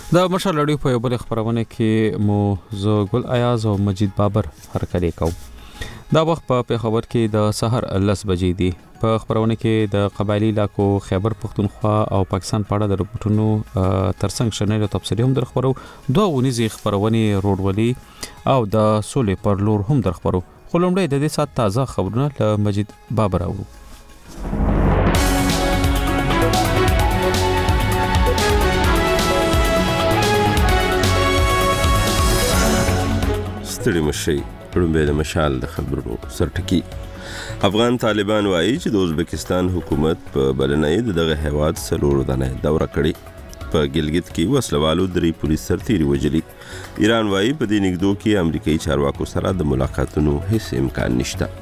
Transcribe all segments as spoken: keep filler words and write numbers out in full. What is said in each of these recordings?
د مشال لړۍ په یو بل خبرونه کې مو زه ګل ایاز او مجید بابر هرکلی کوم. دا وخت په پیښور کې د سحر لس بجې دی. په خبرونه کې د قبایلی علاقو خیبر پختونخوا او پاکستان په اړه د رپورټونو ترڅنګ شنل تفصیلی هم در خبرو. دوه ونیزي خبرونه روډولي او د سولې پر لور هم در خبرو. خو لومړی د دې سات تازه خبرونه له مجید بابر اورو. ستړي مشي لومړی د مشال د خبرونو سرټکی. افغان طالبان وایي چې د ازبکستان حکومت په بلنۍ دغه هیواد څلور دانه دوره کړې. په ګلګت کې وسلوالو درې پولیس سرتیري وجلي. ایران وایي په دې نګدو کې امریکایي چارواکو سره د ملاقاتونو هیڅ امکان نشته.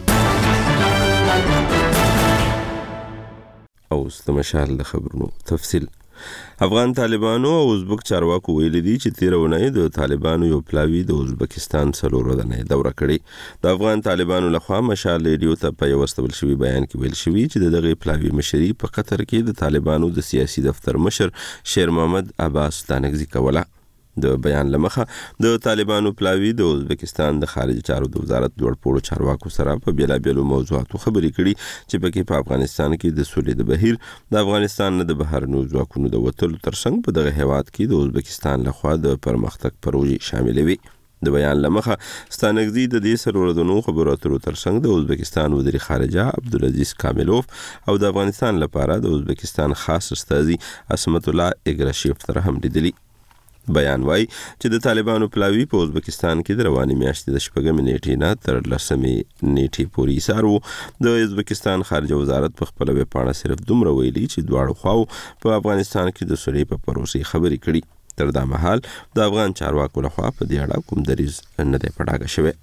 اوس د مشال د خبرونو تفصیل. افغان طالبانو او ازبک چارواکو ویلي دي چې تیر اونۍ د طالبانو یو پلاوی د ازبکستان څلور ودانۍ دوره کړې. د افغان طالبانو لخوا مشال ریډیو ته په یو استول شوی بیان کې ویل شوی چې د دغه پلاوی مشري په قطر کې د طالبانو د سیاسي دفتر مشر شیر محمد عباس دانګزي کوله. د بیان لمخه د طالبانو پلاوی د ازبکستان د خارجي چارو د وزارت لوړ پوړو چارواکو سره په بیلابېلو موضوعاتو خبرې کړي چې پکې په افغانستان کې د سولې د بهیر د افغانستان نه د بهرنیو ځواکونو د وتلو ترڅنګ په دغه هیواد کې د ازبکستان لخوا د پرمختګ پروژې شامل وي. د بیان لمخه ستانګزي د دې سرورودونو خبرو اترو ترڅنګ د ازبکستان وزیر خارجه عبدالعزیز کاملوف او د افغانستان لپاره د ازبکستان خاص استازي اسمت الله اګراشیف سره هم لیدلي. بیان وای چې د طالبانو پلاوی په ازبکستان کې د رواني میاشتې د شپږمې نیټې نه تر لسمې نیټې پورې ایثار وو. د ازبکستان خارجه وزارت په خپل ویب پاڼه صرف دومره ویلي چې دواړو خواو په افغانستان کې د سولې په پروسې خبرې کړي. تر دا مهال د افغان چارواکو لخوا په دې اړه کوم دریځ نه دی په ډاګه شوی.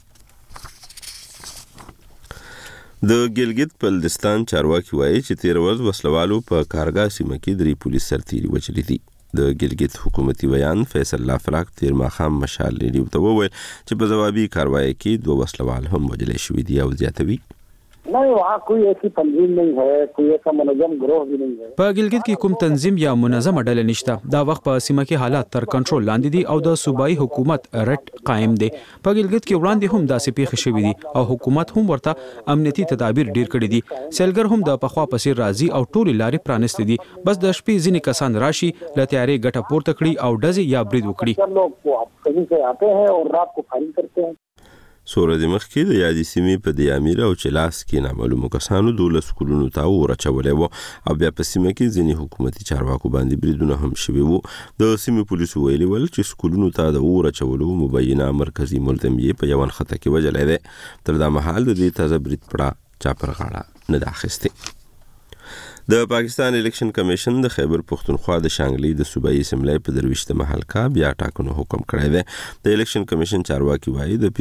د ګلګت بلتستان چارواکي وایي چې تیر ورځ وسلوالو په کارګاه سیمه کې درې پولیس سرتیري وژلي دي. د ګلګت حکومتي بیان فیصل الله فراق تیر ماښام مشال ریډیو ته وویل چې په ځوابي کاروایی کې دوه وسلوال هم وژل شوي دي او زیاتوي. नहीं वहाँ कोई ऐसी तंजीम नहीं है, कोई ऐसा मुनज़्ज़म गिरोह भी नहीं है. په ګلګت کې کوم تنظیم یا منظمه ډله نشته. دا وخت په سیمه کې حالات تر کنټرول لاندې دي او د صوبایي حکومت رټ قائم دی. په ګلګت کې وړاندې هم داسې پیښې شوې دي او حکومت هم ورته امنیتي تدابیر ډیر کړي دي. سیلګر هم د پخوا پسې راځي او ټولې لارې پرانستې دي. بس د شپې ځینې کسان راشي له تیارې ګټه پورته کړي او ډزې یا برید وکړي. लोग कहीं से आते हैं और रात को फायरिंग करते हैं. سوره د مخ کې د یادې سیمې په د امیر او چلاس کې نامعلومو کسانو دولس کلونو ته ورچولې وو او بیا په سیمه کې ځینې حکومتي چارواکو باندې بریدونه هم شوي وو. د سیمې پولیسو ویلي ول چې سکولونو ته د ورچولو مبینه مرکزی ملزم یې په یو خطه کې وژلی دی. تر دا مهال د دې تازه برید پړه چا پر غاړه نه ده اخیستې. د پاکستان الیکشن کمیشن د خیبر پختونخوا د شانګلي د صوبایي اسمبلی په درویشتمه حلقه بیا ټاکنو حکم کړی دی. د الیکشن کمیشن چارواکي وایي د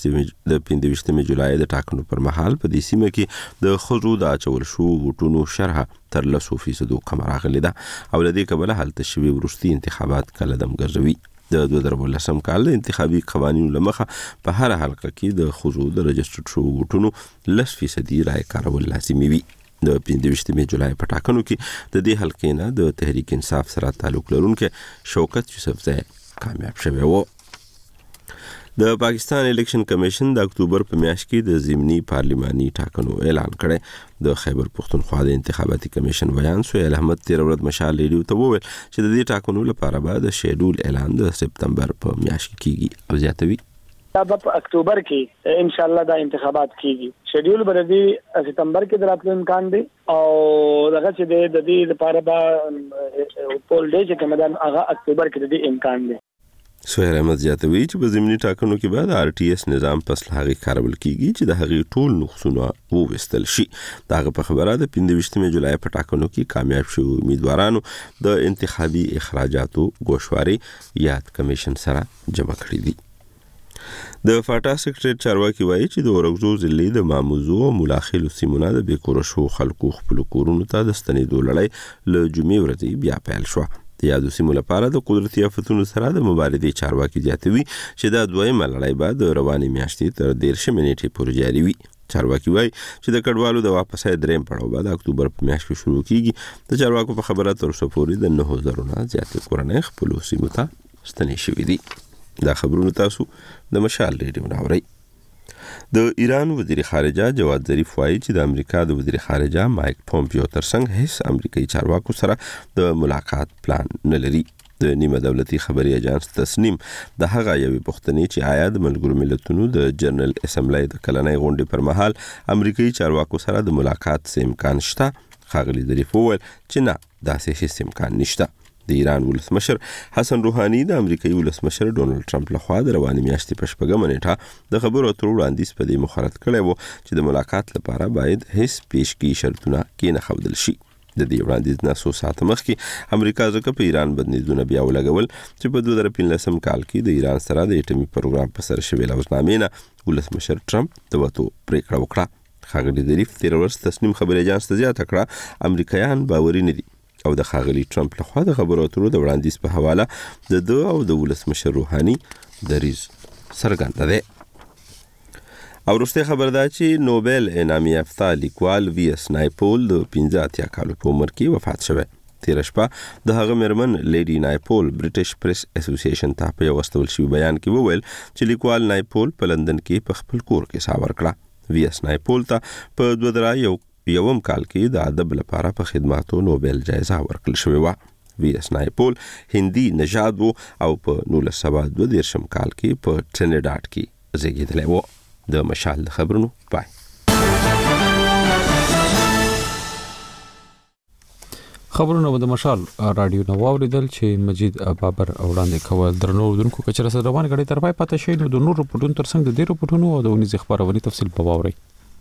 پنځه جولای د ټاکنو پر مهال په دې سیمه کې د ښځو د اچول شو ووټونو شرحه تر لسو فیصدو کم راغلې ده او له دې کبله هلته شوي وروستي انتخابات کله دم ګرځوي. د دوه زره ولسم کال د انتخابي قوانینو له مخه په هره حلقه کې د ښځو د رجسټر شو ووټونو لس فیصدي رای کارول لازمي وي. د پنځه جولای په ټاکنو کې د دې حلقې نه د تحریک انصاف سره تعلق لرونکي شوکت یوسفزی کامیاب شوی و. د پاکستان الیکشن کمیشن د اکتوبر په میاشت کې د ضمني پارلیماني ټاکنو اعلان کړی. د خیبر پختونخوا د انتخاباتي کمیشن بیان سهیل احمد تیر ورځ مشال ریډیو ته وویل چې د دې ټاکنو لپاره به د شیډول اعلان د سپتمبر په میاشت کې کیږي او زیاتوي. अब अक्टूबर की इंशाल्लाह दा इंतखाबात कीगी. शेड्यूल बरदी सितंबर के दरात इम्कान दे और अगर से दे ददी लपاره با پول دی چې کمدان هغه اکتوبر کې د امکان دی. سهیل احمد زیاتوي چې په ضمني ټاکنو کې بعد آر ټي اس نظام پس هغه کارول کیږي چې د هغه ټول نقصونه ووستل شي. داغه په خبره د پنځه جولای په ټاکنو کې کامیاب شو امیدوارانو د انتخابي اخراجاتو ګوشواري یاد کمیشن سره جمع کړی دي. د فاټا سیکریټریټ چارواکي وایي چې د اورګزو ضلع د ماموزو او ملاخلو سیمونه د بیکوره شو خلکو خپل کورونو ته د ستنېدو لړۍ له جمعې ورځې بیا پیل شوه. د یادو سیمو لپاره د قدرتي آفتونو سره د مبارزې چارواکي زیاتوي چې دا دویمه لړۍ به د روانې میاشتې تر دېرشمې نیټې پورې جاري وي. چارواکي وایي چې د کډوالو د واپسۍ دریم پړاو به د اکتوبر په میاشت کې شروع کیږي. د چارواکو په خبره تر اوسه پورې د نهو زرو نه زیاتې کورنۍ خپلو سیمو ته ستنې شوي دي. دا خبرونه تاسو د مشال ریډیو نه اورئ. د ایران وزیر خارجه جواد ظریف وایي چې د امریکا د وزیر خارجه مایک پومپیو ترڅنګ هیڅ امریکایي چارواکو سره د ملاقات پلان نه لري. د نیمه دولتي خبري اژانس تسنیم د هغه یوې پوښتنې چې آیا د ملګرو ملتونو د جنرال اسمبلی د کلنۍ غونډې پر مهال امریکایي چارواکو سره د ملاقات څه امکان شته، ښاغلي ظریف وویل چې نه، داسې هیڅ امکان نشته. د ایران ولسمشر حسن روحاني د امریکایي ولسمشر ډونالد ټرمپ لخوا د روانې میاشتې په شپږمه نیټه د خبرو اترو وړاندیز په دې مخالفت کړی و چې د ملاقات لپاره باید هیڅ پیشګی شرطونه کېنښودل شي. د دې وړاندیز نه څو ساعته مخکې امریکا ځکه په ایران بندیزونه بیا ولګول چې په دوه زره پنځلسم کال کې د ایران سره د اټومي پروګرام په سر شوې لوزنامې نه ولسمشر ټرمپ د وتو پریکړه وکړه. ښاغلي ظریف تېره ورځ تسنیم خبري اژانس ته زیاته کړه امریکایان باوري نه دي او د ښاغلي ټرمپ لخوا د خبرو اترو د وړاندیز په حواله د ده او د ولسمشر روحاني دریځ څرګنده دی. او وروستۍ خبر دا چې نوبل انعام یافته لیکوال وی اس نایپول د پنځه اتیا کالو په عمر کې وفات شوی. تېره شپه د هغه مېرمن لیډي نایپول برټش پریس اسوسییشن ته په یو استول شوي بیان کې وویل چې لیکوال نایپول په لندن کې په خپل کور کې ساه ورکړه. وی اس نایپول ته په دوه زره یو یوم کال کې د ادب لپاره په خدماتو نوبل جایزه ورکړل شوې وه. وی اس نایپول هندي نژاد و او په نولس سوه دوه دېرشم کال کې په ټرینیډاډ کې زیږېدلی و. د مشال د خبرونو پای. خبرونه د مشال رادیو نو واوریدل چې مجید بابر وړاندې کول. درنو دونکو کچره سره روان غړي تر پای پاتې شي نو د نور رپورټونو ترڅنګ د دې رپورټونو او د ونیز خبرونه تفصیل په واوري.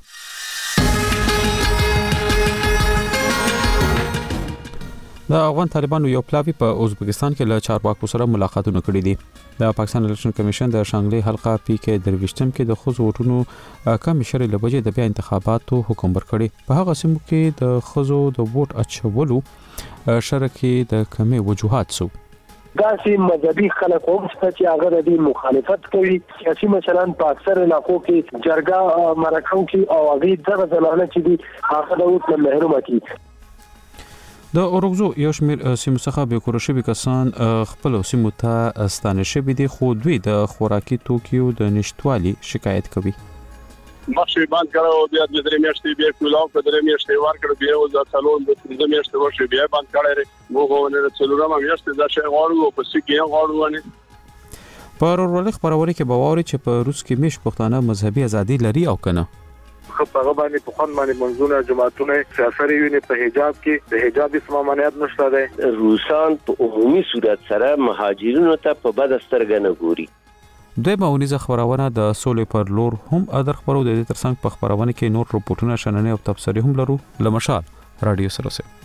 د افغان طالبانو یو پلاوی په ازبکستان کې له چارواکو سره ملاقاتونه کړي دي. د پاکستان الیکشن کمیشن د شانګلي حلقه پی کې درويشتم کې د خزو ووټونو کمیشن له وجې د بیا انتخاباتو حکم ورکړي. په هغه سیمو کې د خزو د ووټ اچولو شرکي د کمی وجوهات سو داسې مذهبي خلک هم چې هغه د دې مخالفت کوي. سیاسي مثلا په اکثر علاقو کې جرګه مرکو کې او هغه دغه زنانه چې دي هغه د ووټ نه محروم دي. د اورګزو یو شمېر سیمو څخه به کور شوي کسان خپل سیمو ته ستانه شوي دي خو دوی د خوراکي توکیو د نشټوالي شکایت کوي. مخشي باند کړو بیا د درې میاشتې بیا کولاو په درې میاشتې ورکړ بیا او د سالون د پنځه میاشتې ورشي بیا باند کړی وګو نه څلورم میاشتې دا شی غواړو په سکه غواړو نه. په ورولې خبرونه کې باوري چې په روس کې مش پښتانه مذهبي ازادي لري او کنه. خو په هغه باندې په خوان باندې منځونه جماعتونه سیاسي ویني په حجاب کې د حجاب اسما مانعات نشته ده. روسان په عمومي صورت سره مهاجرینو ته په بد سترګه نه ګوري. دوی ماونیزه خبرونه د سولې پر لور هم ادر خبرو د دې ترڅنګ په خبرونه کې نور رپورټونه شننې او تبصرې هم لرو. لمشال رادیو سره سره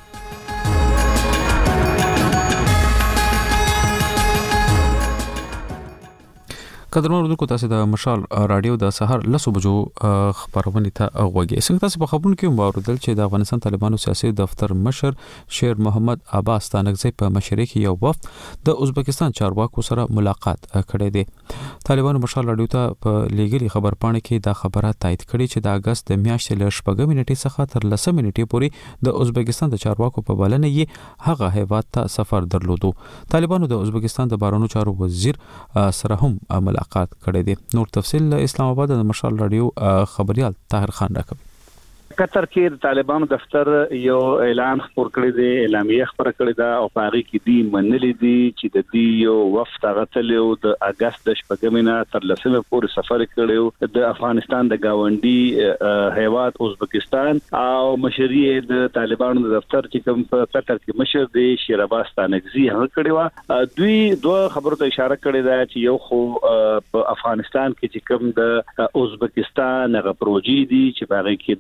قدرمن اردو کو تاسو د مشال رادیو د سحر لسو بجو خبرونه ته غوږی. څنګه تاسو په خبرونو کې مبارودل چې د افغانستان طالبانو سیاسي دفتر مشر شیر محمد عباس تانکزی په مشرۍ کې یو وفد د ازبکستان چارواکو سره ملاقات کړی دی. طالبانو مشال رادیو ته په لیګلي خبر پاڼه کې دا خبره تایید کړې چې د اگست د میاشتې له شپږم نیټې څخه تر لسم نیټې پورې د ازبکستان د چارواکو په بلنه یې هغه هیواد ته سفر درلودو. طالبانو د ازبکستان د بهرنیو چارو وزیر سره هم ملاقات کړی دی. نور تفصیل اسلام آباد د مشال رادیو خبريال طاهر خان راکوي. قطر کې د طالبانو دفتر یو اعلان خپور کړی دی، اعلامیه خبره کړې ده او په هغه کې دی منلي دي چې د دې یو وفد غتلو د اگست د شپږمې نه تر لسمې پورې سفر کړو د افغانستان د گاونډي هیواد ازبکستان او مشري د طالبانو د دفتر چې کوم په قطر کې مشر دی شیر عباس تانکزی هغه کړی و. دوی دوه خبرو ته اشاره کړې ده چې یو خو په افغانستان کې چې کوم د ازبکستان غو پروژې دي چې په هغه کې د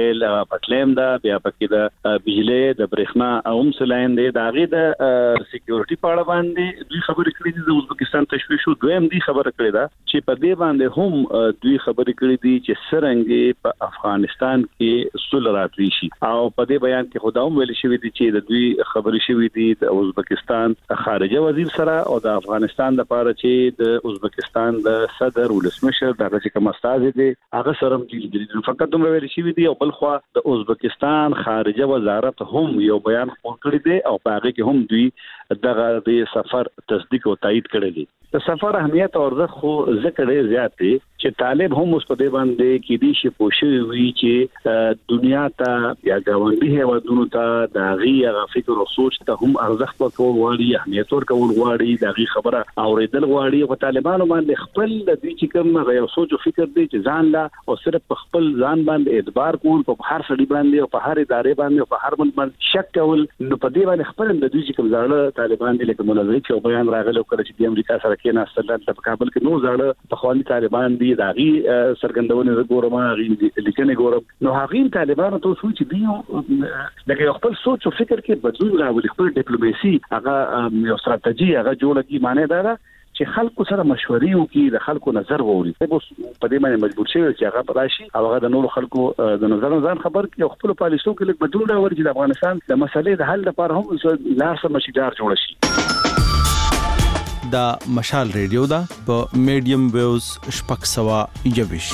ریل پټلیم دا بیا پکې د بجلی د برېښنا اوم سلاین دی دا غي د سکیورټي په اړه باندې دوی خبرې کړې دي د ازبکستان تشویش شو دویم دی خبره کړې ده چې په دې باندې هم دوی خبرې کړې دي چې څرنګه په افغانستان کې صلح راتوي شي او په دې بیان کې خداوم ویل شوی دی چې د دوی خبرې شوی دي د ازبکستان خارجه وزیر سره او د افغانستان لپاره چې د ازبکستان د صدر ولسمشر دغه چې کوم استاد دي هغه سره دي فقط دومره ویل شوی دی او بل خو د ازبکستان خارجه وزارت هم یو بیان خپور کړی دی او په هغه کې هم دوی دغه د سفر تصدیق او تایید کړی دی د سفر اهمیت او ارزښت خو ذکر یې زیات دی چې طالب هم اوس په دې باندې کې دي چې پوښي وی چې دنیا ته یا ګاونډي هیوادونو ته د غي هغه فکر او سوچ ته هم ارزښت ورکول غواړي اهمیت ورکول غواړي د غي خبره اوریدل غواړي او طالبانو باندې خپل د دې چې کوم یو سوچ او فکر دی چې ځان لا او صرف په خپل ځان باندې اعتبار کول په هر سړي باندې او په هر ادارې باندې او په هر بل باندې شک کول نو په دې باندې خپل د دې چې کوم ځاله طالبان دي لکه منظري چې بیان راغلی کړ چې د امریکا سره کې نه استدلال په کابل کې نو ځاله په خواني طالبان دي د غي سرګندونه ګورم غي لیکنه ګورم نو هغه طالبانو ته سوچ دی دغه خپل سوچ او فکر کې بدلون راولي خپل ډیپلوماسي هغه یو ستراتیژي هغه جوړه کی معنی دا چې خلکو سره مشورې وکړي د خلکو نظر ووري په دې باندې مجبور شي چې هغه راشي او هغه د نورو خلکو د نظر ځان خبر کړي او خپل پالیسو کې لږ بدلون راوړي چې د افغانستان د مسلې د حل لپاره هم لار سم مشیدار جوړ شي دا مشال ریډیو دا په میډیم ویوز شپږ سوه یوویش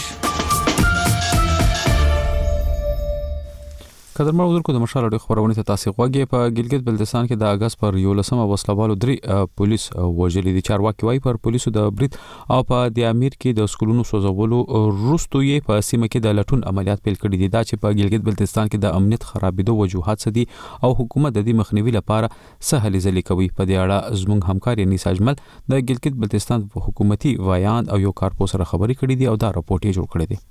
قدرمن اردوونکو د مشال اړیکو خبرونه ته تاسو غوږی په ګلګت بلتستان کې د اگست پر یولسمه وسلوالو درې پولیس وژلي دي چارواکي وايي پر پولیسو د برید او په د امیر کې د سکولونو سوزولو روستو یې په سیمه کې د لټون عملیات پیل کړي دي دا چې په ګلګت بلتستان کې د امنیت خرابېدو وجوهات څه دي او حکومت د دې مخنیوي لپاره څه هلې ځلې کوي په دې اړه زموږ همکار انیس اجمل د ګلګت بلتستان په حکومتي وایاند او یو کارپو سره خبرې کړې دي او دا راپورټ یې جوړ کړی دی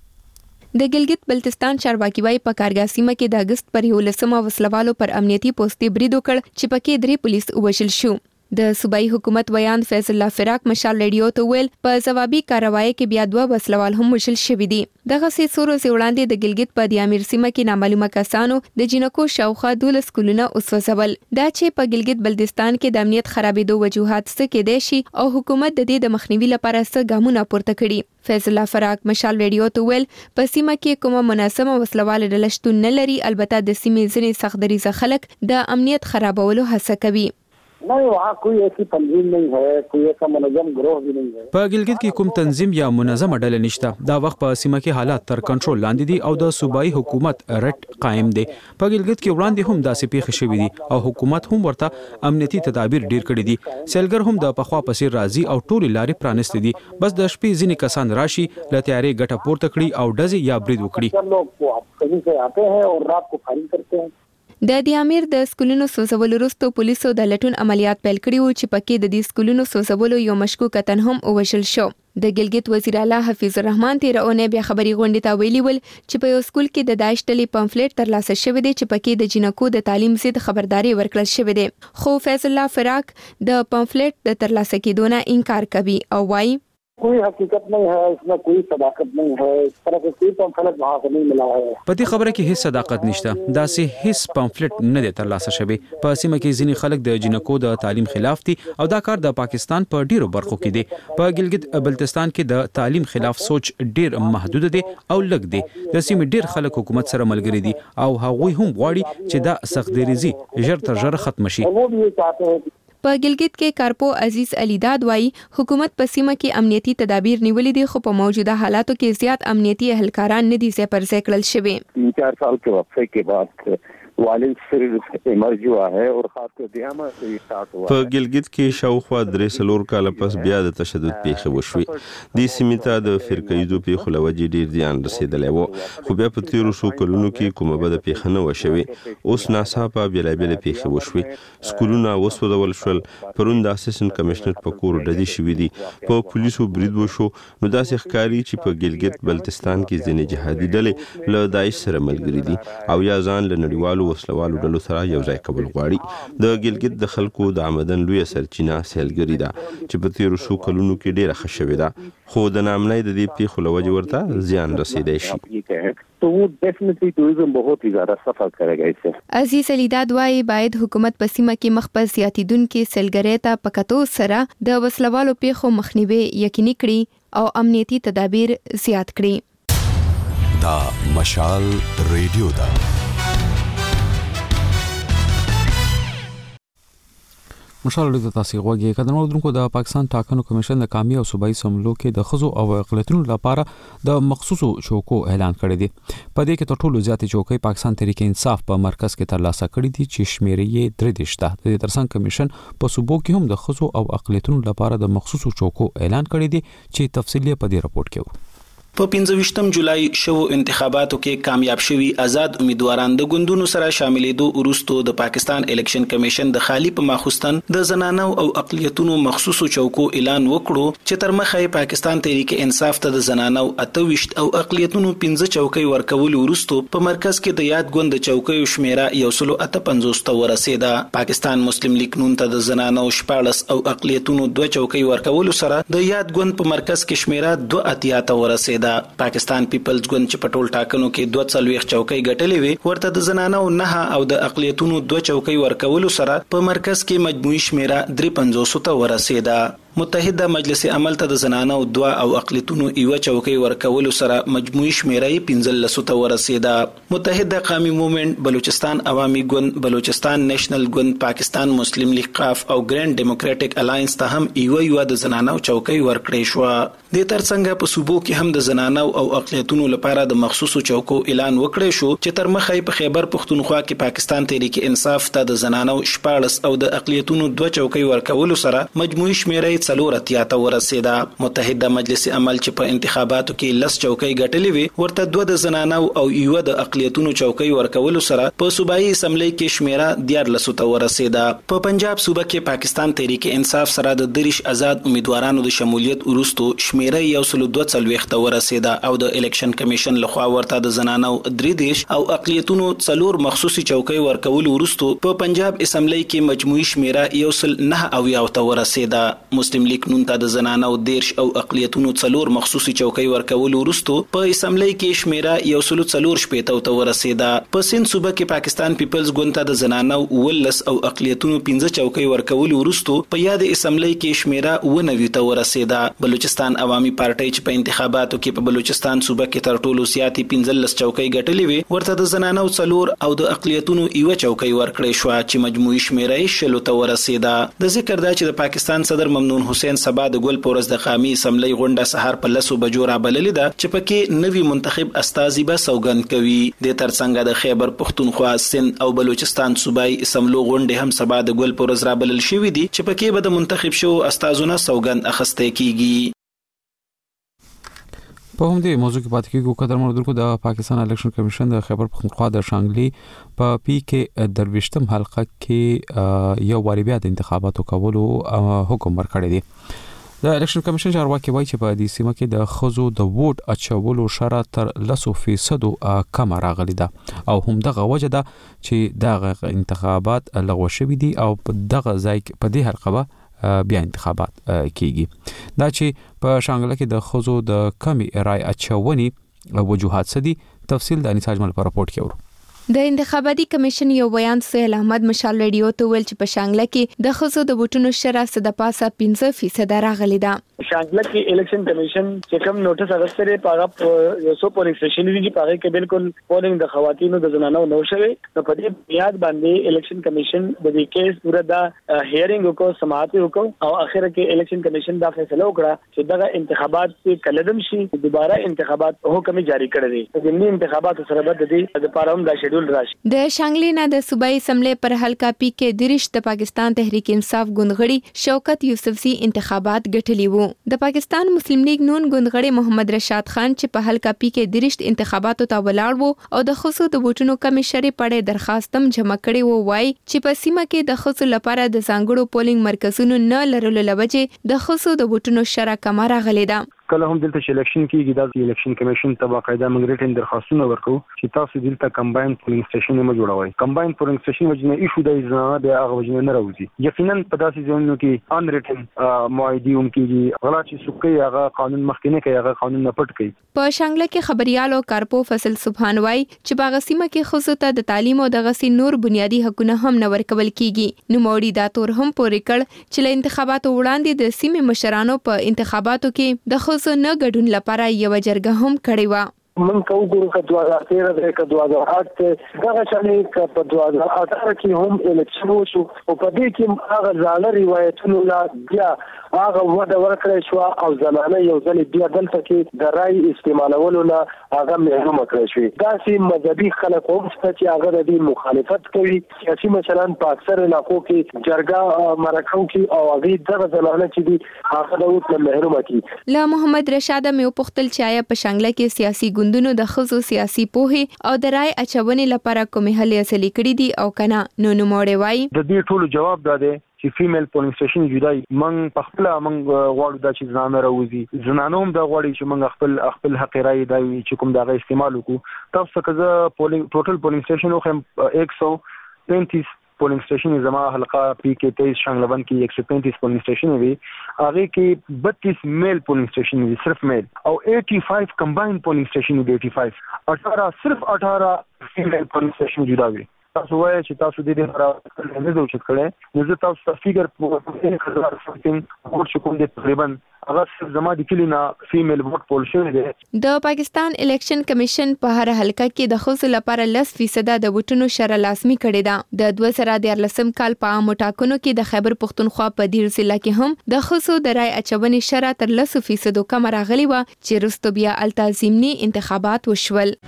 د ګلګت بلتستان چارواکي وايي په کارګاه سیمه کې د اگست پر یولسمه وسلوالو پر امنیتي پوسټي برید وکړ چې پکې درې پولیس وژل شو د صوبایي حکومت ویاند فیض الله فراق مشال ریډیو ته ویل په ځوابي کاروایی کې بیا دوه وسلوال هم وژل شوي دي دغه سي سورو سي وړاندې د ګلګت په د امیر سیمه کې نامعلومه کسانو د جنکو شاوخوا دولس کلونه اوسوځول دا چې په ګلګت بلتستان کې د امنیت خرابېدو وجوهات څه کې دي شي او حکومت د دې د مخنیوي لپاره څه ګامونه پورته کړي فیض الله فراق مشال ریډیو ته ویل په سیمه کې کومه مناسبه وسلواله ډله شتون نه لري البته د سیمې ځینې سختدریزه خلک د امنیت خرابولو هڅه کوي नहीं वहाँ कोई ऐसी तंजीम नहीं है कोई ऐसा منظم گروه भी नहीं है په ګلګت کې کوم تنظیم یا منظمه ډله نشته دا وخت په سیمه کې حالات تر کنټرول لاندې دي او د صوبایي حکومت رټ قائم دی په ګلګت کې وړاندې هم داسې پیښې شوې دي او حکومت هم ورته امنیتي تدابیر ډیر کړي دي سیلګر هم د پخوا پسې راضي او ټولې لارې پرانستې دي بس د شپې ځینې کسان راشي له تیارې ګټه پورته کړي او ډزې یا برید وکړي लोग कहीं से आते हैं और रात को फायरिंग करते हैं د د امیر د سکولونو سوزولو وروسته پولیسو د لټون عملیات پیل کړي وو چې پکې د دې سکولونو سوزولو یو مشکوک کتن هم وژل شو د ګلګت وزیر اعلی حفیظ الرحمن تیر اونۍ بیا خبري غونډې ته ویلي ول چې په یو سکول کې د داعش ډلې پمفلیټ ترلاسه شوی دی چې پکې د جنکو د تعلیم ضد خبرداري ورکړل شوی دی خو فیض الله فراق د پمفلیټ د ترلاسه کېدو نه انکار کوي او وايي कोई हकीकत नहीं है इसमें कोई सदाकत नहीं है इस तरह से कोई पम्फलेट वहाँ से नहीं मिला है په دې خبره کې هیڅ صداقت نشته دا سه هیڅ پمفلیټ نه دی ترلاسه شوی په سیمه کې ځینې خلک د جنکو د تعلیم خلاف دي او دا کار د پاکستان په ډیرو برخو کې دی په ګلګت بلتستان کې د تعلیم خلاف سوچ ډیر محدود دی او لږ دی د سیمې ډیر خلک حکومت سره ملګری دي او هغوی هم غواړي چې دا سختدریزي ژر تر ژره ختم شي په ګلګت کې کارپو عزیز علی داد وايي حکومت په سیمه کې امنیتي تدابیر نیولې دي خو په موجوده حالاتو کې زیات امنیتي اهلکاران نه دي ځای پر ځای کړل شوي तीन चार साल के वक्फे के बाद वालिद फिर इमर्ज हुआ है और खास कर दियामा से स्टार्ट हुआ په ګلګت کې شاوخوا درې څلور کاله پس بیا د تشدد پیښې وشوې د سیمې ته د فرقېدو پیښو له وجې ډېر زیان رسېدلی و خو بیا په تیرو څو کلونو کې کومه بده پیښه نه وه شوې اوس ناڅاپه بېلابېلې پیښې وشوې سکولونه وسوځول شول پرون د اسسټنټ کمشنر په کور ډزې شوي دي په پولیسو برید وشو نو داسې ښکاري چې په ګلګت بلتستان کې ځینې جهادي ډلې له داعش سره ملګري دي او یا ځان له نړیوالو وسلوالو ډلو سره یو ځای کول غواړي د ګلګت د خلکو د آمدن لویه سرچینه سیلګري ده چې په تیرو څو کلونو کې ډېره ښه شوې ده خو د ناامنۍ د دې پیښو له وجې ورته زیان رسېدی شي तो वो डेफिनेटली टूरिज्म बहुत ही ज्यादा सफर करेगा इससे। عزیز علیداد وايي باید حکومت په سیمه کې مخ په زیاتیدونکو سیلګرۍ ته په کتو سره د وسلوالو پیښو مخنیوي یقیني کړي او امنیتي تدابیر زیات کړي. دا مشال ریډیو دا مشال ریډیو تاسو غوږی کډنو درنکو د پاکستان ټاکنو کمیشن د قومي او صوبایي سملو کې د خزو او اقلیتونو لپاره د مخصوصو چوکو اعلان کړی دی. په دې کې تر ټولو زیاتې چوکۍ پاکستان تحریک انصاف په مرکز کې ترلاسه کړې دي چې شمیرې یې درې دېرش ده. د دې ترڅنګ کمیشن په صوبو کې هم د خزو او اقلیتونو لپاره د مخصوصو چوکو اعلان کړی دی چې تفصیل په دې راپورټ کې وو. په پنځه جولای شو انتخاباتو کې کامیاب شوی آزاد امیدواران د ګوندونو سره شاملېدو وروسته د پاکستان الیکشن کمیشن د خالی په ماخوستن د زنانو او اقلیتونو مخصوصو چوکو اعلان وکړو چې تر مخه پاکستان تحریک انصاف ته د زنانو اته ویشت او اقلیتونو پنځه چوکۍ ورکول وروسته په مرکز کې د یاد ګوند چوکۍ شمیره یو سل اته پنځوس ته ورسېده. پاکستان مسلم لیگ نون ته د زنانو شپاړس او اقلیتونو دوه چوکۍ ورکول سره د یاد ګوند په مرکز کې شمیره دوه اتیا ته ورسېده. پاکستان پیپلز ګوند چې په ټول ټاکنو کې دوه څلوېښت چوکۍ ګټلې وي ورته د زنانو نه او د اقلیتونو دوه چوکۍ ورکول سره په مرکز کې مجموعي شمیره درې پنځوس ته ورسېده. متحده مجلس عمل ته د زنانو دوه او اقلیتونو یو چوکۍ ورکول سره مجموعي شمیره پنځلس ته ورسېده. متحده قومي موومېنټ، بلوچستان عوامي ګوند، بلوچستان نیشنل ګوند، پاکستان مسلم لیگ قاف او ګرینډ ډیموکراټک الاینس ته هم یو یو د زنانو چوکۍ ورکړې شو. د ترڅنګ په صوبو کې هم د زنانو او اقلیتونو لپاره د مخصوصو چوکو اعلان وکړی شو چې تر مخه په خیبر پختونخوا کې پاکستان تحریک انصاف ته د زنانو شپاړس او د اقلیتونو دوه چوکۍ ورکول سره مجموعي شمیره څلور اتیا ته ورسېده. متحده مجلس عمل چې په انتخاباتو کې لس چوکۍ ګټلې وي ورته دوه د زنانو او یو د اقلیتونو چوکۍ ورکول سره په صوبایي اسمبلی کې شمیره دیارلس ته ورسېده. په پنجاب صوبه کې پاکستان تحریک انصاف سره د دریش آزاد امیدوارانو د شمولیت وروسته شمیره یو سل دوه څلوېښت ته ورسېده او د الیکشن کمیشن لخوا ورته د زنانو درې دېرش او اقلیتونو څلور مخصوصي چوکۍ ورکول وروسته په پنجاب اسمبلی کې مجموعي شمیره یو سل نه اویا ته ورسېده. مسلم لیگ نون ته د زنانو دیرش او اقلیتونو څلور مخصوصي چوکۍ ورکول وروسته په اسمبلی کې شمیره یو سل څلور شپېته ته ورسېده. په سند صوبه کې پاکستان پیپلز ګوند ته د زنانو ولس او اقلیتونو پنځه چوکۍ ورکول وروسته په یاد اسمبلی کې شمیره اووه نوي ته ورسېده. بلوچستان عوامي پارټۍ چې په انتخاباتو کې په بلوچستان صوبه کې تر ټولو زیاتې پنځلس چوکۍ ګټلې وي ورته د زنانو څلور او د اقلیتونو یو چوکۍ ورکړې شو چې مجموعي شمیره یې شلو ته ورسېده. د ذکر دا چې د پاکستان صدر ممنون حسین سبا د ګل پورز د قومي اسمبلی غونډه سهار په لسو بجو را بللې ده چې پکې نوي منتخب استازي به سوګند کوي. د ترڅنګ د خیبر پختونخوا، سند او بلوچستان صوبایي اسمبلو غونډه هم سبا د ګل پورز را بلل شوې دي چې پکې به د منتخب شو استازونه سوګند اخیسته کیږي. په همدې موضوع کې پاتې کېږو. قدر مندونکو د پاکستان الیکشن کمیشن د خیبر پختونخوا د شانګلي په پی کې درویشتم حلقه کې یو واری بیا د انتخاباتو کولو حکم ورکړی دی. د الیکشن کمیشن چارواکي وایي چې په دې سیمه کې د خزو د ووټ اچولو شرط تر لسو فیصدو کم راغلی ده او هم دغه وجه ده چې دغه انتخابات لغوه شوي دي او په دغه ځای په دې حلقه بیا انتخابات کیږي. دا چې په شانګله کې د خزو د کمی رای اچونی وجوهات څه دي تفصیل د انیس اجمل په راپورټ کې ورو. د انتخاباتي کمیشن یو بیان سهیل احمد مشال ریډیو ته ویل چې په شانګله کې د خزو د ووټونو شرط د پاسه پنځه فیصد راغلی ده. شانګله کې الیکشن کمیشن چې کوم نوټس اغستره پاغه یو سو پولیس سټیشن دی چې پاغه کې بالکل پولینګ د خواتینو د زنانو نو شوي نو په دې بنیاد باندې الیکشن کمیشن د دې کیس پورا دا هیرینګ وکړو سماعت وکړو او اخر کې الیکشن کمیشن دا فیصله وکړه چې دغه انتخابات کې کلدم شي دوباره انتخابات حکم جاری کړی دی. د انتخابات سره بد دي د پاروم دا د شانګلي نه د صوبایي اسمبلی پر حلقه پی کې دریش د پاکستان تحریک انصاف ګوندغړي شوکت یوسفزي انتخابات ګټلي وو. د پاکستان مسلم لیگ نون ګوندغړي محمد رشاد خان چې په حلقه پی کې دریش انتخاباتو ته ولاړ وو او د خصوص د ووټونو کمیشري پړې درخواستم جمع کړي وو وای چې په سیمه کې د خصوص لپاره د ځانګړو پولینګ مرکزونو نه لرلو لوجه د خصوص د ووټونو شرع کم راغلي ده. کله هم دلته الیکشن کیږي د الیکشن کمیشن ته باقاعده موږ ریټن درخواستونه ورکو چې تاسو دلته کمباین پولینګ سټیشن نه جوړوي. کمباین پولینګ سټیشن وجنه ایشو د ځنانه د هغه وجنه نه راوځي. یقینا په داسې ځایونو کې ان ریټن معاهدي هم کیږي غلا چې سوکي هغه قانون مخکنه کوي هغه قانون نه پټ کوي. په شانګله کې خبريالو کارپو فصل سبحان وای چې باغسیمه کې خصوصا د تعلیم او د غسي نور بنیادی حقوقونه هم نه ورکول کیږي. نو موړي دا تور هم پورې کړ چې له انتخاباتو وړاندې د سیمې مشرانو په انتخاباتو کې د خصوصا نه ګډون لپاره یو جرګه هم کړې و. من کو ګورو ک دوه هزار تیرہ د ک دوه هزار آټ دغه شانې ک په دوه هزار اټھارہ کې هم الیکشن وشو او په دې کې هغه ځاله روایتونو لا بیا هغه وده ورکړې شو او زمانه یو ځل بیا دلته کې د رای استعمالولو نه هغه محروم کړی شو. دا سي مذهبي خلک هم چې هغه د دې مخالفت کوي. سیاسي مثلا په اکثر علاقو کې جرګه مرکو کې او هغه دغه زمانه چې دي هغه د اوت محروم کی. لا محمد رشاد مې پختل چایا په شانګله کې سیاسي ګوندونو د خصو سیاسي پوهه او د رای اچونې لپاره کومه هلې اصلي کړې دي او کنه نو نو موړې وای. د دې ټولو جواب داده چې فیمیل پولینګ سټیشن جدای من په خپل من غواړو د چې زنانه راوځي زنانه هم د غواړي چې من خپل خپل حق رائے دی چې کوم دغه استعمال وکړو. تاسو څنګه پولینګ ټوټل پولینګ سټیشن خو ایک سو پینتیس پولینګ سټیشن زما حلقه پی کې تیئیس شانګلبن کې ایک سو پینتیس پولینګ سټیشن وی هغه کې بتیس میل پولینګ سټیشن وی صرف میل او پچاسی کمباین پولینګ سټیشن وی پچاسی اٹھارہ صرف اٹھارہ فیمیل پولینګ سټیشن جدا وی. تاسو وایي چې تاسو د دې لپاره نه دوی چې کړي نو زه تاسو ته فیګر په هزار سمثینګ ورته کوم دي تقریبا هغه زما د کلینا فیمیل ووټ پول شوی دی. د پاکستان الیکشن کمیشن په هر حلقه کې د خصوص لپاره لس فیصد د ووټونو شره لازمي کړی ده. د دوه زره دیارلسم کال په عامو ټاکنو کې د خیبر پختونخوا په دیر ضلع کې هم د خصوص د رای اچونې شره تر لس فیصد کم راغلی و چې وروسته بیا التزامي انتخابات وشول.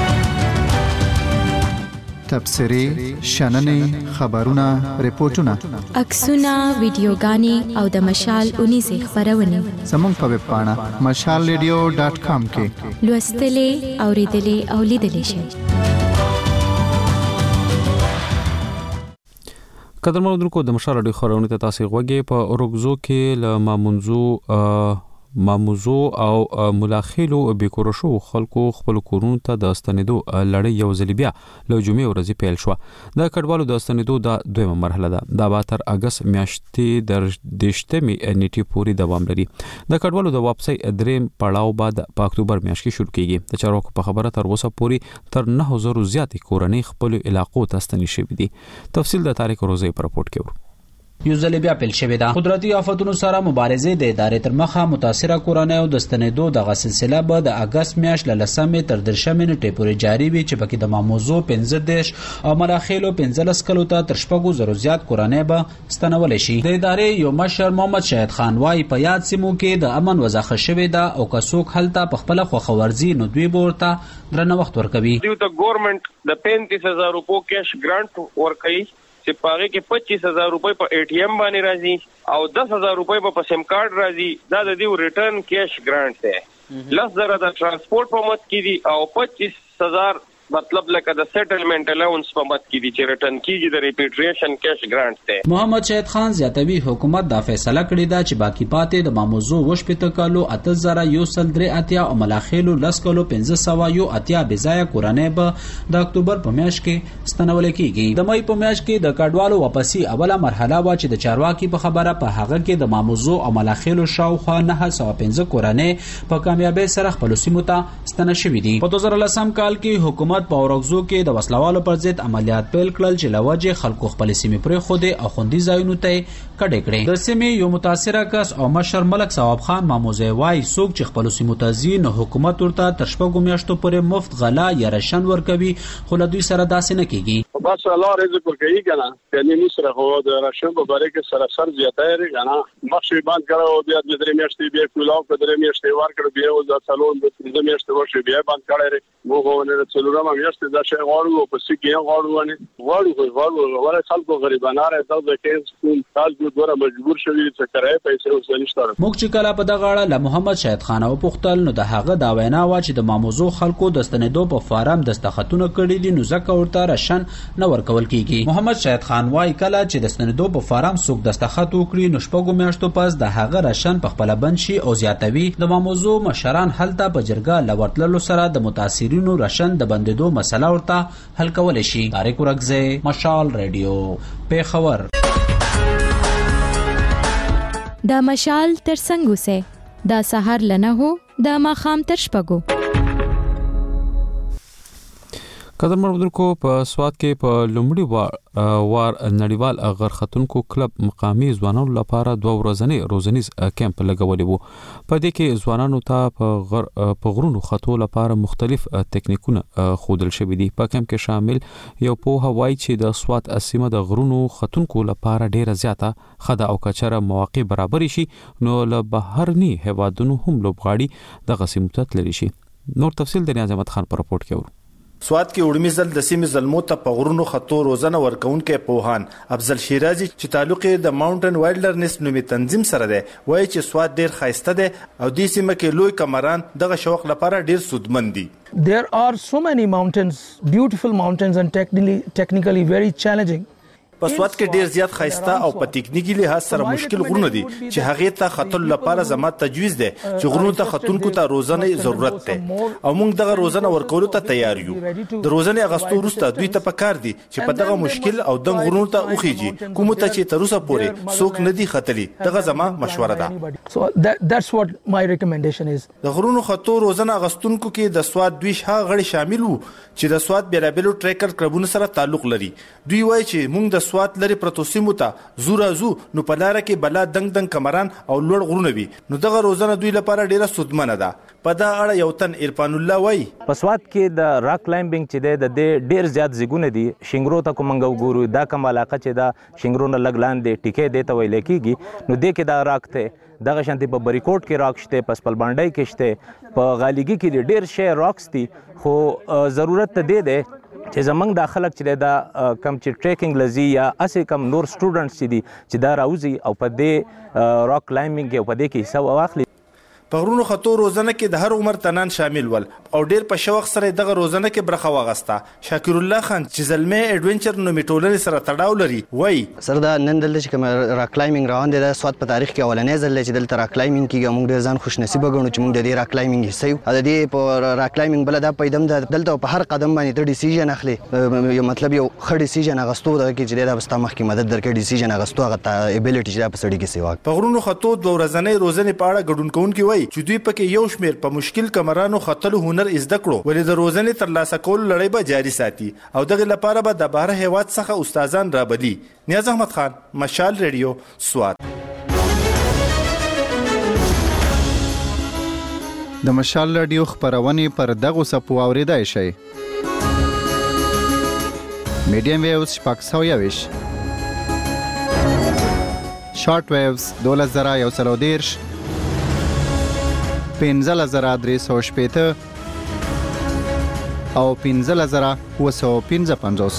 تبصرې شننې خبرونه ریپورتونه عکسونه ویډیوګانې او د مشال اونیزه خبرونه زموږ په ویب پاڼه مشال ریډیو ډاټ کام کې لوستلې اوریدلې او لیدلې شئ. قدرمنو درکو د مشال ریډیو خبرونه ته تاسو غوږی په اورګزو کې ل مامونزو ماموزو او ملاخیلو بیکورشو خلکو خپل کورونو ته د استنیدو لړۍ یو ځل بیا له جمعې ورځې پیل شو. د کډوالو د استنیدو د دویمه مرحله ده. دا به تر اگست میاشتې در دشتمې نیټې پورې دوام لري. د کډوالو د واپسۍ دریم پړاو بعد په اکتوبر میاشت کې شروع کیږي. د چارواکو په خبره تر اوسه پورې تر نه زره زیاتې کورنۍ خپل علاقو ته ستنې شوې دي. تفصیل د تاریخ روزي په راپورټ کې ورو. یو ځل بیا پیل شوې ده. قدرتي آفتونو سره مبارزې د ادارې تر مخه متاثره کورنۍ او د ستنېدو دغه سلسله به د اگست میاشت له لسمې تر درشمې نیټې پورې جاري وي چې پکې د ماموزو پنځه دېرش او ملاخیلو پنځلس کلو ته تر شپږو زرو زیات کورنۍ به ستنولی شي. د ادارې یو مشر محمد شاهد خان وایي په یاد سیمو کې د امن وضع ښه شوې ده او که څوک هلته په خپله خوښه ورځي نو دوی به ورته درنه وخت ورکوي. دوی ته ګورنمنټ د پینتیس هزار روپو کیش ګرانټ ورکوي چې پاره کې پچیس هزار روپۍ په ای ټی ایم باندې راځي او دس هزار روپۍ په سیم کارت راځي. دا د دې ریټرن کیش ګرانټ دی. لس زره د ترانسپورت په مت کې دي او پچیس هزار مطلب لکه د سیټلمنٹ الاونس په مت کې دي چې ریټرن کیږي د ریپیټریشن کیش ګرانټ دی. محمد شاهد خان زیاتوي حکومت دا فیصله کړې ده چې باقی پاتې د ماموزو وشپته کالو اته زره یو سل درې اتیا او ملاخیلو لس کالو پنځه سوه یو اتیا بځایه کورنۍ به د اکتوبر په میاشت کې ستنول کیږي. د مې په میاشت کې د کډوالو واپسی اوله مرحله وا چې د چارواکي په خبره په هغه کې د ماموزو او ملاخیلو شاوخوا نه سوه پنځه کورنۍ په کامیابی سره خپل سیمو ته ستنه شوې دي. په دوه زره لسم کال کې حکومت په اورګزو کې د وسلوالو پر ضد عملیات پیل کړل چې لوجه خلکو خپل سیمې پرې خوده او خوندي ځایونو ته کډې کړې. د سیمې یو متاثره کس او مشر ملک ثواب خان ماموزه وای څوک چې خپل سیمو ته ځي نو حکومت ورته تر شپږو میاشتو پورې مفت غلا یا رشن ورکوي خو له دوی سره داسې نه کیږي. بس الله رزق ورکوي کنه یعنی نشره خو د رشن په باره کې سراسر زیاته لري کنه مخې باندې کړو بیا د درې میاشتې بیا کولاو په درې میاشتې ورکړ بیا او د سالون د پنځه میاشتې ورشي بیا باندې کړی وو نه څلورم میاشتې دا شی غواړو په سکه غواړو نه غواړو غواړو ولې خلکو غریبانه راځي د کیس کوم تاسو خلکو دوره مجبور شوي چې کرای پیسې اوس نشته. موږ چې کله په دغه اړه له محمد شهید خان او پوښتل نو د هغه دا وینا و چې د ماموزو خلکو د ستنېدو په فارم دستخطونه کړي دي نو ځکه ورته راشن نه ورکول کیږي. محمد شهید خان وايي کله چې د ستنېدو په فارم څوک دستخط وکړي نو شپږو میاشتو پس د هغه راشن په خپل بند شي او زیاتوي. د ماموزو مشران هلته په جرګه لورتللو سره د متاثرینو راشن د بندیدو مسله ورته حل کولی شي. طارق ورکزی، مشال ریډیو، پیښور. د مشال تر څنګ اوسئ، د سهار له نهو د ماښام تر شپږو. قدر مردونکو په سواد کې په لومړي وار, وار نړیوال غرختونکو کلب مقامی ځوانانو لپاره دوه ورځنی روزنیز کیمپ لګولې وو. په دې کې ځوانانو ته په غر په غرونو خطو لپاره مختلف تکنیکونه خودل شوي دي. په کیمپ کې شامل یو په هوای چې د سواد سیمه د غرونو خطونکو لپاره ډیره زیاته خدا او کچره مواقع برابر شي نو له بهرني هوادونو هم لوبغاړي د غسیمو ته تللی شي. نور تفصیل د نیاز احمد خان په رپورت کې ورو. سواد کې وړمي ځل د سیمې زلمو ته په غرونو خطو روزنه ورکونکي پوهان افضل شیرازي چې تعلق د ماونټن وایلډرنس نومي تنظیم سره دی وایي چې سواد ډیر خاصه دی او د سیمه کې لوی کمران دغه شوق لپاره ډیر سودمن دي. There are so many mountains, beautiful mountains and technically technically very challenging. په سواد کې ډیر زیات خاصه او په ټکنیکی لحاظ سره مشکل غرونه دي چې هغه ته خطر لپاره زما تجویز دی چې غرونو ته خطونکو ته روزنه ضرورت ده او موږ دغه روزنه ورکولو ته تیار یو. د روزنه اغستو وروسته دوی ته پکار دي چې په دغه مشکل او د غرونو ته اوخیږي کوم ته چې تر اوسه پورې څوک نه دي خطري. دغه زما مشوره ده. So that, that's what my recommendation is. د غرونو خطو روزنه اغستونکو کې د سواد دوی ښه غړي شامل وو چې د سواد بیلابلو ټریکر کلبونو سره تعلق لري. دوی وایي چې موږ د سواد لري پروتو سیمو ته زورا زو نو په لار کې بلا دنګ دنګ کمران او لوړ غرونه وي نو دغه روزنه دوی لپاره ډیره سودمنه ده. په دا اړه یو تن عرفان الله وایي په سواد کې د راک کلایمبینګ چې د ډیر زیات زګونه دي شنګرو ته کومنګ وګورو دا کوم علاقه چې دا شنګرو نه لګلان دي ټیکې دی ته ویل کېږي نو دې کې دا راک ته دغه شانتي په بریکوټ کې راک شته په سپل باندای کې شته په غالیګي کې ډیر شی راکس دي خو ضرورت ته دی دی چې زمنګ د خلک چې دا کم چې ټریکینګ لذي یا اسې کم نور سټوډنټس چې دي چې دا راوځي او په دې راک کلایمبینګ او په دې کې حصہ واخلي. په غرونو خطو روزنه کې د هر عمر تنان شامل ول او ډیر په شوق سره دغه روزنه کې برخه واغسته. شاکر الله خان چې زلمه ایڈونچر نو میټولنې سره تړاو لري وای سر دا نن دلته چې کوم راک کلایمبینګ روان دي د سواد په تاریخ کې اولنې ځل چې دلته راک کلایمبینګ کیږي موږ ډیر ځان خوش نصیب غواړو چې موږ د دې راک کلایمبینګ حصہ یو. د دې په راک کلایمبینګ بل دا پیدم دلته په هر قدم باندې ته ډیسیژن اخلي یو مطلب یو خړ ډیسیژن اغستو د کې چې دا بستا مخ کې مدد درکې ډیسیژن اغستو هغه ته ابیلیټی چې په سړی کې سیوا. په غرونو خطو د ورځنۍ روزنې په اړه ګډون کوونکي وای چې دوی پکې یو شمیر په مشکل کمرانو خطلو هنر زده کړو ولې د روزنې تر لاسه کول لړۍ به جاری ساتي او دغه لپاره به د بهر هیواد څخه استادان رابلی. نیاز احمد خان، مشال ریډیو، سواد. د مشال ریډیو خبرونه پر دغه سپو اوریدای شي. میډیم ویوز شپږ سوه یویش، شارټ ویوز دولس زره یو سل او دیرش، پنځه زره درې سوه شپېته او پنځه زره اووه سوه پنځه پنځوس.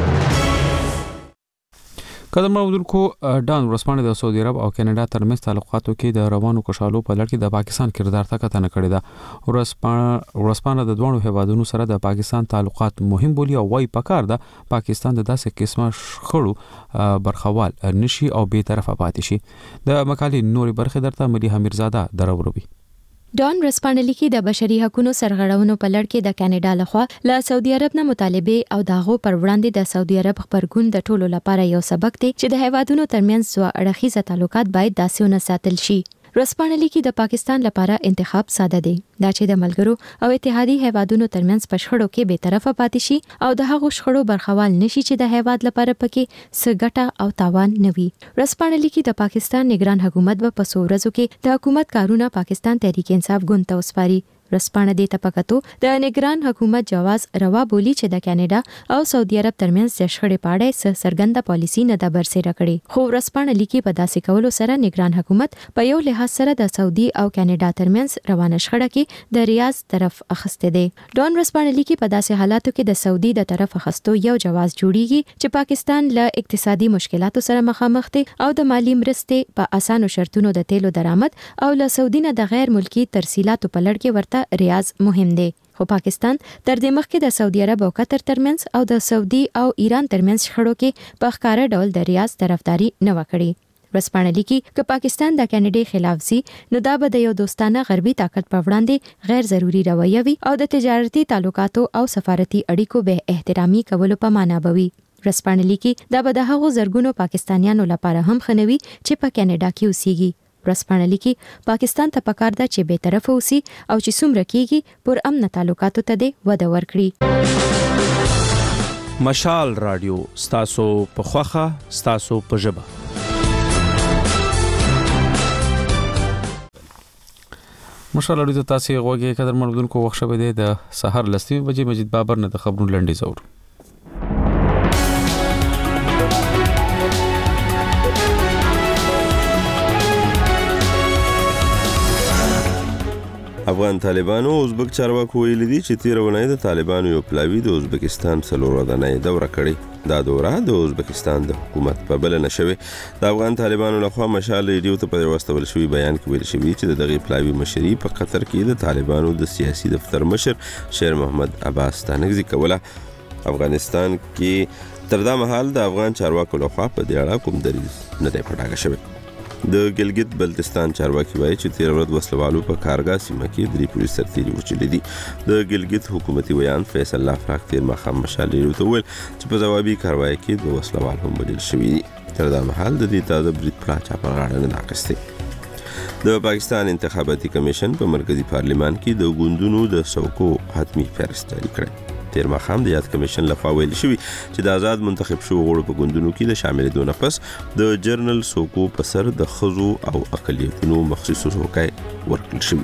قدر مودونکو ډان ورسپانې د سعودي عرب او کینیډا ترمنځ تعلقاتو کې د روانو کشالو په لړ کې د پاکستان کردار ته کتنه کړې ده. ورسپانې د دوه هیوادونو سره د پاکستان تعلقات مهم بولی او وايي پکار ده پاکستان د داسې قسمه شخړو برخوال نشي او به طرفه پاتې شي. د مقالې نوري برخه درته ملي حمیرزاده دروروي. ډان ورسپانلی کې د بشري حقوقو سرغړونو په لړ کې د کینیډا لخوا له سعودي عرب نه مطالبه او داغو پر وړاندې د سعودي عرب خبرګون د ټولو لپاره یو سبق دی چې د هیوادونو ترمنځ سو اړخیزه تعلقات باید داسې ونه ساتل شي. ورسپانلی کې د پاکستان لپاره انتخاب ساده دی دا چې د ملګرو او اتحادي هیوادونو ترمنځ په شخړو کې به طرفه پاتې شي او د هغو شخړو برخوال نشي چې د هیواد لپاره پکې څه ګټه او تاوان نه وي. ورسپانلی کې د پاکستان نگران حکومت په پسو ورځو کې د حکومت کارونه پاکستان تحریک انصاف ګوند ته وسپاري. رسپانه دې ته پکاتو د نگران حکومت جواز روا بولی چې د کینیډا او سعودي عرب ترمنځ د شخړې پاړې سره سرګنده پالیسی نه د برسېره کړي خو رسپانه لیکي په داسې کولو سره نگران حکومت په یو لحاظ سره د سعودي او کینیډا ترمنځ روانه شخړه کې د ریاض طرف اخسته دي ډون رسپانه لیکي په داسې حالاتو کې د سعودي د طرف اخستو یو جواز جوړیږي چې پاکستان له اقتصادي مشکلاتو سره مخامخ دي او د مالی مرستې په اسانو شرطونو د تیلو درآمد او له سعودي نه د غیر ملکی ترسیلاتو په لړ کې ورته ریاض مهم دی خو پاکستان تر دې مخکې د سعودي عرب او قطر ترمنځ او د سعودي او ایران ترمنځ شخړو کې په ښکاره ډول د ریاض طرفداري نه وکړي رسپانه لیکي چې پاکستان د کینیډا خلاف سي نو دا به د یو دوستانه غربي طاقت په وړاندې غیر ضروري رویه وي او د تجارتي تعلقاتو او سفارتي اړیکو به احترامي کولو په معنا بوي رسپانه لیکي دا به د هغو زرګونو پاکستانیانو لپاره هم خنوي چې په کینیډا کې اوسېږي رسپانه لیکي پاکستان ته پکار ده چې به طرف اوسي او چې څومره کېږي پر امن تعلقاتو ته د وده ورکړي مشال رادیو ستاسو په خوخه ستاسو په ژبه مشال رادیو تاسو غوږی قدر مردونکو وخت شوه دی د سحر لسمه بجې مجید بابر نه د خبرونو لنډي زور افغان طالبانو ازبک چارواکو ویلي دي چې تیر ونې د طالبانو یو پلاوی د ازبکستان څلور ورځې دوره کړې دا دوره د ازبکستان د حکومت په بلنه شوه د افغان طالبانو لخوا مشال ریډیو ته په واستول شوی بیان کې ویل شوی چې دغه پلاوی مشري په قطر کې د طالبانو د سیاسي دفتر مشر شیر محمد عباس تانګزي کوله افغانستان کې تر دا مهال د افغان چارواکو لخوا په دې اړه کوم دریځ نه دی پټاګه شوی د ګلګت بلتستان چارواکي وایي چې تیر ورځ وسلوالو په کارګاه سیمه کې درې پولیس سرتیري وچلې دي د ګلګت حکومتي ویان فیصل الله فراق تیر مخام مشال ریډیو ته ویل چې په ځوابي کاروایی کې د وسلوال هم وژل شوي دي تر دا مهال د دې تازه برید پلا چا په غاړه نه اخیستی د پاکستان انتخاباتي کمیشن په مرکزی پارلیمان کې د ګوندونو د سوکو حتمی فهرست جاری کړ تیر مخام د یاد کمیشن لخوا ویل شوی چې د آزاد منتخب شوو غړو په ګوندونو کې د شاملېدو نه پس د جرنل سوکو په سر د خزو او اقلیتونو مخصوص څوکۍ ورکړل شوی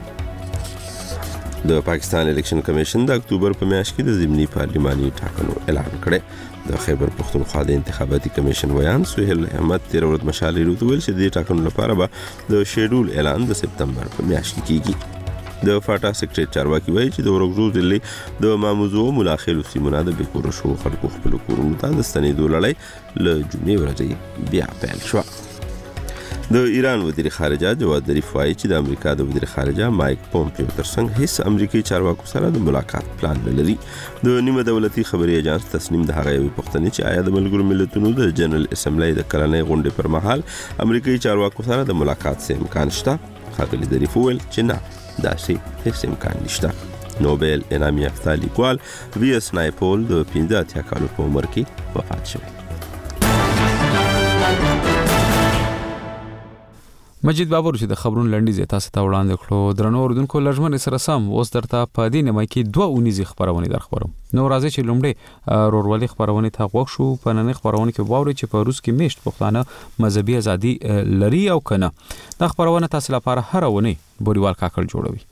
د پاکستان الیکشن کمیشن د اکتوبر په میاشت کې د ضمني پارلماني ټاکنو اعلان کړ د خیبر پختونخوا د انتخاباتي کمیشن ویان سہیل احمد تیر ورځ مشال ریډیو ته ویل چې د ټاکنو لپاره به د شیډول اعلان د سپتمبر په میاشت کې کیږي د فاټا سیکریټری چارواکي وایي چې د ورغزو ضلع د ماموزو ملاخلو سیمونه د بیکور شو خلکو خپل کورونو ته د ستنېدو لړۍ له جمعې ورځې بیا پیل شو د ایران وزیر خارجه جواد ظریف وایي چې د امریکا د وزیر خارجه مایک پومپیو ترڅنګ هیڅ امریکایي چارواکو سره د ملاقات پلان نه لري د نیمه دولتي خبري اژانس تسنیم د هغه یوې پوښتنې چې آیا د ملګرو ملتونو د جنرال اسمبلی د کلنۍ غونډې پر مهال امریکایي چارواکو سره د ملاقات څخه امکان شته ښاغلي ظریف وویل چې نه داسې هیڅ امکان نشته نوبل انعام یافته لیکوال وی اس نایپول د پنځه اتیا کالو په عمر کې وفات شوی مجید بابر چې د خبرونو لنډي زیاته تاسو وړاندې کړو درنو اوردونکو لږمن سره سم اوس درته په دې نیمه کې دوه اونیزي خبرونه درخبرم نو راځي چې لومړی رورولي خبرونه ته غوښ شو په نن خبرونه کې واوري چې په روس کې میشت پښتانه مذهبي ازادي لري او کنه دا خبرونه تاسو لپاره هر ونه بوريوال کاکل جوړوي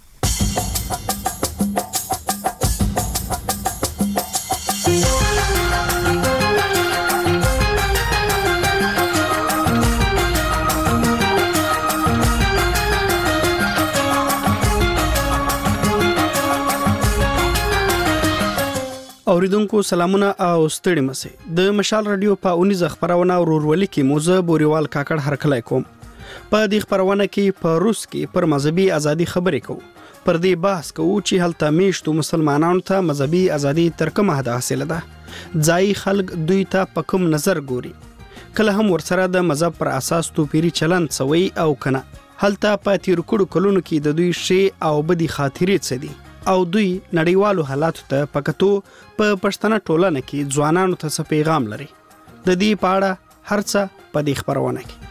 اوریدونکو سلامونه او ستړي مسئ د مشال رادیو په اونیزه خبرونه ورورولي کې موزه بوريوال کاکړ هرکلای کوم په دې خبرونه کې په روس کې پر مذهبي ازادي خبرې کوو پر دې بحث کوو چې هلته میشتو مسلمانانو ته مذهبي ازادي تر کومه حد حاصله ده ځای خلک دوی ته په کوم نظر ګوري کله هم ورسره د مذهب پر اساس توپیری چلند سوي او کنه هلته په تیر کړو کلونو کې د دوی شی او بدی خاطرې څه دي او دوی نړیوالو حالاتو ته پکتو په پښتنه ټولنه کې ځوانانو ته څه پیغام لري د دې پاړه هرڅه په دې خبرونه کې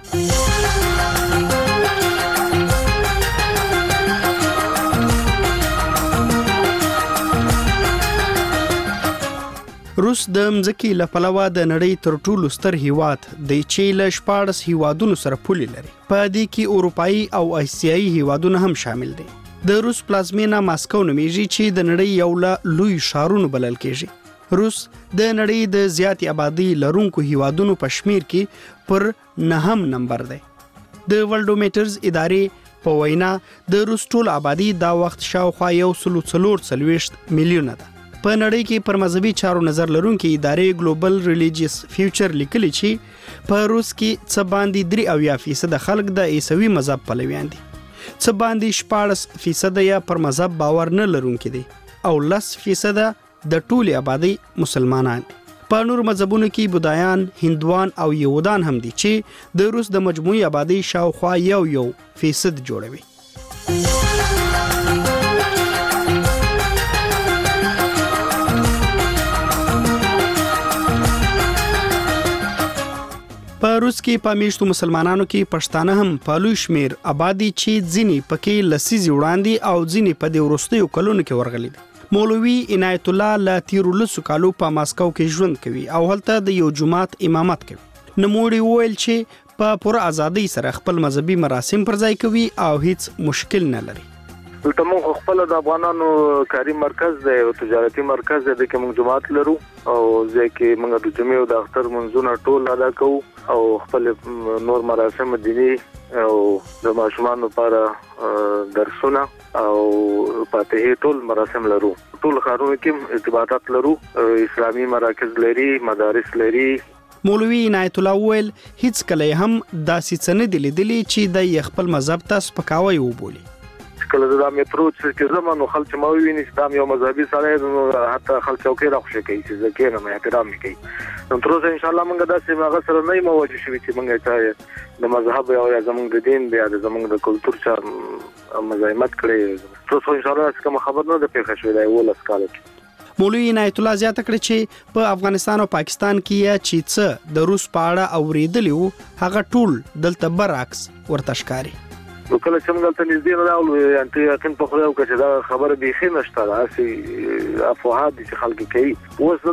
روس د مځکې له پلوه د نړۍ تر ټولو ستر هیواد د چیل شپاړس هیوادونو سره پولي لري په دې کې اروپایي او آسیایي هیوادونه هم شامل دي د روس پلازمینه ماسکو نومیږي چې د نړۍ یو له لوی ښارونو بلل کېږي. روس د نړۍ د زیاتې آبادی لرونکو هیوادونو په شمیر کې پر نهم نمبر دی. د ورلډومیټرز ادارې په وینا د روس ټول آبادی دا وخت شاوخوا یو سلو څلور څلوېښت میلیونه ده. په نړۍ کې پر مذهبي چارو نظر لرونکي ادارې ګلوبل ریلیجیس فیوچر لیکلي چې په روس کې څه باندې درې اویا فیصد خلک د عیسوي مذهب پلویان دي، څه باندې شپاړس فیصد یا پر مذهب باور نه لرونکي دي او لس فیصد د ټولې آبادی مسلمانان دي. په نور مذهبونو کې بودایان، هندوان او یهودان هم دي چې د روس د مجموعي آبادی شاوخوا یو یو فیصد جوړوي. په روس کې په میشتو مسلمانانو کې پښتانه هم په لوی شمیر آبادی چې ځینې پکې لسیزې وړاندې او ځینې په دې وروستیو کلونو کې ورغلي دي. مولوي عنایت الله له تیرو لسو کالو په ماسکو کې ژوند کوي او هلته د یو جومات امامت کوي. نوموړي وویل چې په پوره ازادۍ سره خپل مذهبي مراسم پر ځای کوي او هیڅ مشکل نه لري. دلته موږ خپل د افغانانو کاري مرکز دی او تجارتي مرکز دی کې موږ جماعت لرو او ځکه موږ د جمعې او د اختر منځونه ټول ادا کوو او خپل نور مراسم دینی او د ماشومان لپاره درسونه او فاتحه ټول مراسم لرو. ټول ښارونو کې ارتباطات لرو، اسلامي مراکز لري، مدارس لري. مولوي عنایت الله ویل هیڅ کله هم داسې څه نه دي لیدلي چې د خپل مذهب ته سپکاوی وبولي. کله دا مترو چې زمونږ خلک مو ویني چې دا یو مذهبي سره نو حتی خلک چوکۍ راخښه کوي چې ځکه نه احترام کوي. نو تر اوسه ان شاء الله موږ دا چې هغه سره نه موجود شوي چې موږ ته د مذهب او زمونږ د دین بیا د زمونږ د کلچر سره مزاحمت کړي. تر اوسه ان شاء الله کوم خبر نه ده پیښه شوې ده ولس کال کې. مولوي عنایت الله زیاته کړې چې په افغانستان او پاکستان کې چې څه د روس په اړه اوریدلی وو هغه ټول دلته برعکس ورته ښکاري. نو کله چې موږ ته نږدې راغلو یعنې یقین په خو یو چې دا خبره بیخي نشته هسې افواهات دي چې خلک کوي. اوس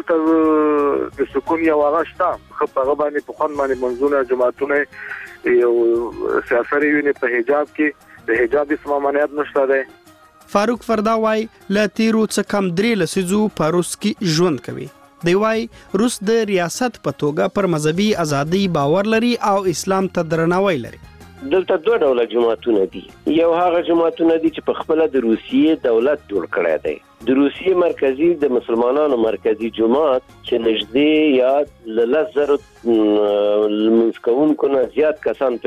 دلته د سکون یو هغه شته ښه په هغه باندې په خوند باندې منځونه جماعتونه یو سیاسري ویني په حجاب کې د حجاب اسم ممانعت نشته دی. فاروق فردا وای له تیرو څه کم درې لسیزو په روس کې ژوند کوي. دی وای روس د ریاست په توګه پر مذهبي ازادي باور لري او اسلام ته درناوی لري. دلته دوه ډوله جماعتونه دي. یو هغه جماعتونه دي چې په خپل د روسیې دولت جوړ کړی دی. د روسیې مرکزی د مسلمانانو مرکزی جماعت چې نږدې یا لس زره لمونځ کوونکو نه زیات کسان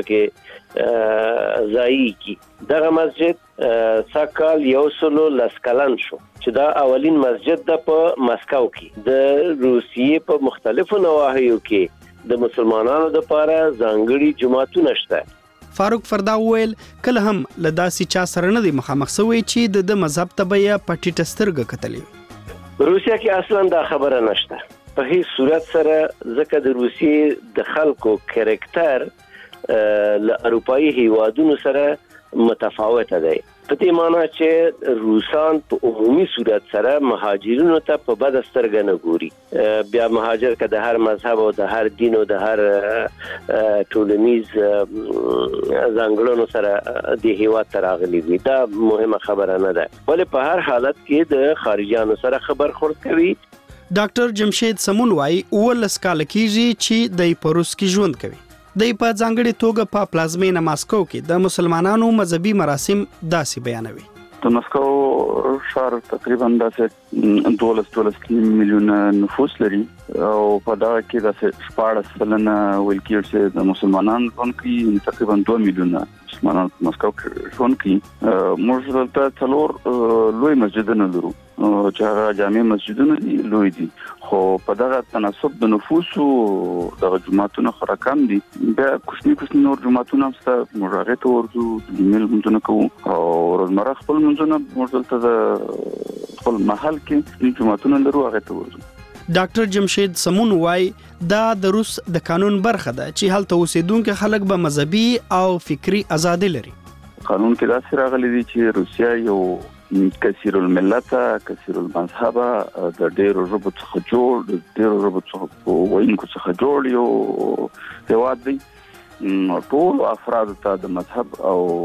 پکې ځایي کی. دغه مسجد ساکال یو سلو لس کلن شو چې دا اولین مسجد ده په مسکو کې. د روسیې په مختلفو نواحیو کې د مسلمانانو لپاره ځانګړي جماعتونه شته. فاروق فردا ویل کله هم له داسې چا سره نه دی مخامخ شوی چې د مذهب ته به په ټیټه سترګه کتلې. روسیا کې اصلا دا خبره نشته په هیڅ صورت سره، ځکه د روسیې د خلکو کریکټر له اروپایي هیوادونو سره متفاوته دی. په دې معنی چې روسان په عمومي صورت سره مهاجرینو ته په بد سترګه نه ګوري. بیا مهاجر که د هر مذهب او د هر دین او د هر ټولنیز ځانګړنو سره د هیواد ته راغلي وي، دا مهمه خبره نه ده. ولې په هر حالت کې د خارجیانو سره خبر خورد کوي. ډاکټر جمشید سمون وای اولس کال کېږي چې د پروس کې ژوند کوي. د په ځانګړي توګه په پلازمینه ماسکو کې د مسلمانانو مذهبي مراسم داسې بیانوي. د مسکو ښار تقریبا داسې دولس دولس میلیونه نفوس لري او په دا کې داسې شپاړس سلنه ویل کېږي چې د مسلمانانو ژوند کوي، تقریبا دوه میلیونه مسلمانان په مسکو کې ژوند کوي. موږ دلته څلور لوی مسجدونه لرو چې هغه جامع مسجدونه دي، لوی دي، خو په دغه تناسب د نفوسو دغه جماعتونه خورا کم دي. بیا کوچني کوچني نور جماعتونه هم شته، موږ هغې ته ورځو، د جمعې لمونځونه کوو او روزمره خپل لمونځونه موږ دلته د خپل محل کې جماعتونه لرو، هغې ته ورځو. ډاکټر جمشید سمون وای دا د روس د قانون برخه ده چې هلته اوسیدونکو خلک به مذهبي او فکری ازادي لري. قانون کې داسې راغلي دي چې روسیا یو کثیر الملت، کثیر المذهب، د ډېرو ژبو څخه جوړ د ډېرو ژبو څخه ویونکو څخه جوړ یو هېواد دی. ټول افرادو ته د مذهب او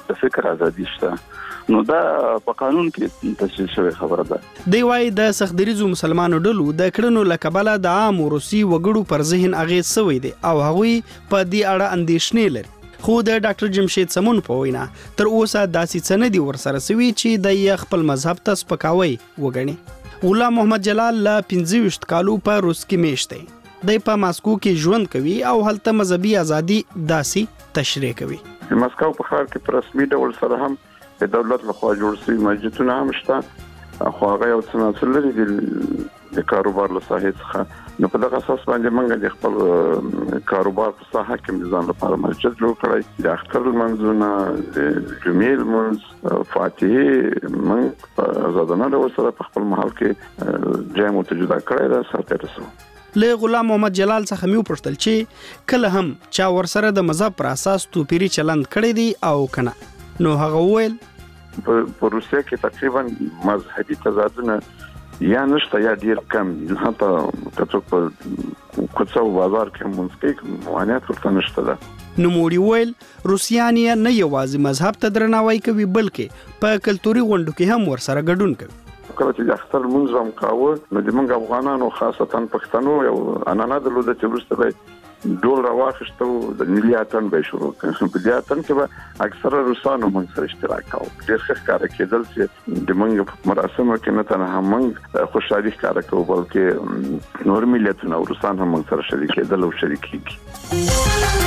د فکر ازادي شته، نو دا په قانون کې تشریح شوی خبره ده. دی وايي د سختدریزو مسلمانانو ډلو د کړنو لکبله د عام روسي وګړو پر ذهن اغیز شوی دی او هغوی په دې اړه اندېښنې لري. خو د ډاکټر جمشید سمون په وینا تر اوسه داسې څه نه دي ورسره سوي چې د یې خپل مذهب ته سپکاوی وګڼي. غلام محمد جلال له پنځه ویشت کالو په روس کې میشت دی. دی په ماسکو کې ژوند کوي او هلته مذهبي ازادي داسې تشریح کوي. په ماسکو په ښار کې په رسمي ډول سره هم د دولت لخوا جوړ شوي مسجدونه هم شته، خو هغه یو څه مسؤل لري د کاروبار له ساحې څخه. نو په دغه اساس باندې موږ د خپل کاروبار په ساحه کې د ځان لپاره مسجد جوړ کړی، د اختر لمونځونه، د جمعې لمونځ، فاتحې موږ په ازادانه ډول سره په خپل محل کې جامع ته جدا کړی ده ساتل رسو. له غلام محمد جلال څخه مې وپوښتل چې کله هم چا ورسره د مذهب پر اساس توپیری چلند کړی دی او کنه، نو هغه وویل په روسیه کې تقریبا مذهبي تضادونه یا نشته یا ډیر کم دي. حتی کڅوک په کوڅه او بازار کې مونږ کې موانعات ورته نشته ده. نوموړي ویل روسیان یې نه یوازې مذهب ته درناوی کوي بلکې په کلتوري غونډو کې هم ورسره ګډون کوي. کله چې د اختر لمونځ هم کاوه نو د موږ افغانانو خاصتا پښتنو یو عنعنه درلوده چې وروسته به ډول راواخیسته او د ملي اتن به شروع کړ. په دې اتن کې به اکثره روسانو موږ سره اشتراک کاوه. ډېر ښه ښکاره کېدل چې د موږ په مراسمو کې نه تنها موږ خوشحالي ښکاره کوو بلکې نور ملتونه او روسان هم موږ سره شریک کېدل او شریک کېږي.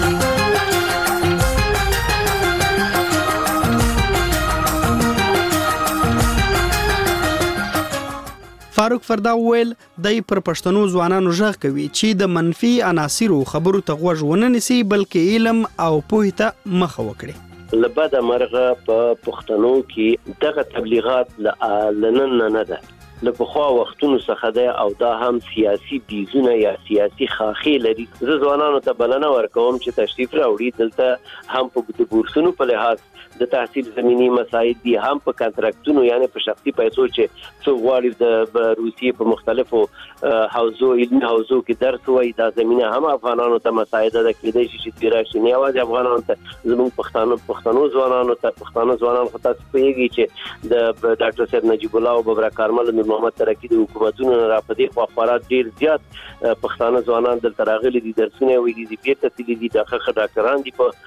فاروق فردا ویل دای پر پښتنو ځوانانو ژغ کوي چې د منفي عناصرو خبرو ته غوږ ونه نیسي بلکې علم او پوهه ته مخه وکړي. لبدا مرغه په پښتنو کې دغه تبلیغات لنن نه ده، له پخوا وختونو څخه ده او دا هم سیاسي بیزونه یا سیاسي خاخي لري. زه ځوانانو ته بلنه ورکوم چې تشریف راوړي، دلته هم په بورسونو په لحاظ د تحصیل زمینی مسایل دي، هم په کانټراکټونو یعنی په شخصي پیسو چې څو غواړي د روسیې په مختلفو حوزو علمي حوزو کې درس وایي، دا زمینه هم افغانانو ته مساعده ده. کېدای شي چې تیر راشي نه یوازې افغانانو ته، زموږ پښتانه پښتنو ځوانانو ته پښتانه ځوانان خو تاسو پوهیږئ چې د ډاکټر صاحب نجیب الله او ببرک کارمل نور محمد ترکی د حکومتونو را په دې خوا خورات ډیر زیات پښتانه ځوانان دلته راغلي دي، درسونه ویلي دي، بیرته تللي دي، د ښه ډاکټران دي په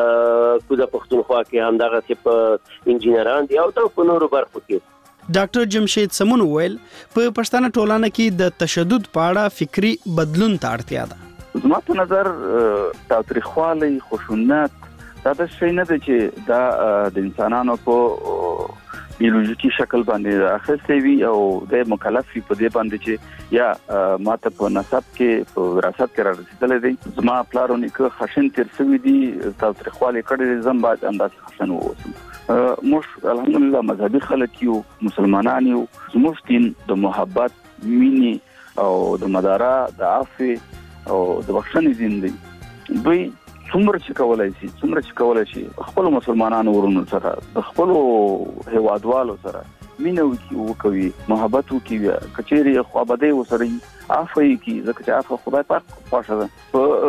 کوزه پښتونخوا کې، همدغه چې په انجینران دي او په نورو برخو کې. ډاکټر جمشید سمون ویل په پښتنه ټولنه کې د تشدد په اړه فکری بدلون ته اړتیا ده. زما په نظر تاریخوالي خشونت دا د شي نه ده چې دا د انسانانو په بیولوژیکي شکل باندې اخیستې وي او د مکلف په دې باندې چې یا ماته په نسب کې په وراثت کې راځي دي. زما پلارو نیکه خشن تیر سوي دي، تاریخوالي کړي زم بعد انداز خشن ووسم. موږ الحمدلله مذهبي خلک یو، مسلمانان یو، زموږ دین د محبت، مینې او د مدارا، د عفو او د بخښنې دین دی. دوی څومره چې کولای شي څومره چې کولای شي خپل مسلمانانو ورونو سره د خپل هیوادوالو سره مینه وکوي، محبت وکوي، کچېری خوابدې وسره عفو کوي، ځکه چې عفو خدای پاک خوښه ده.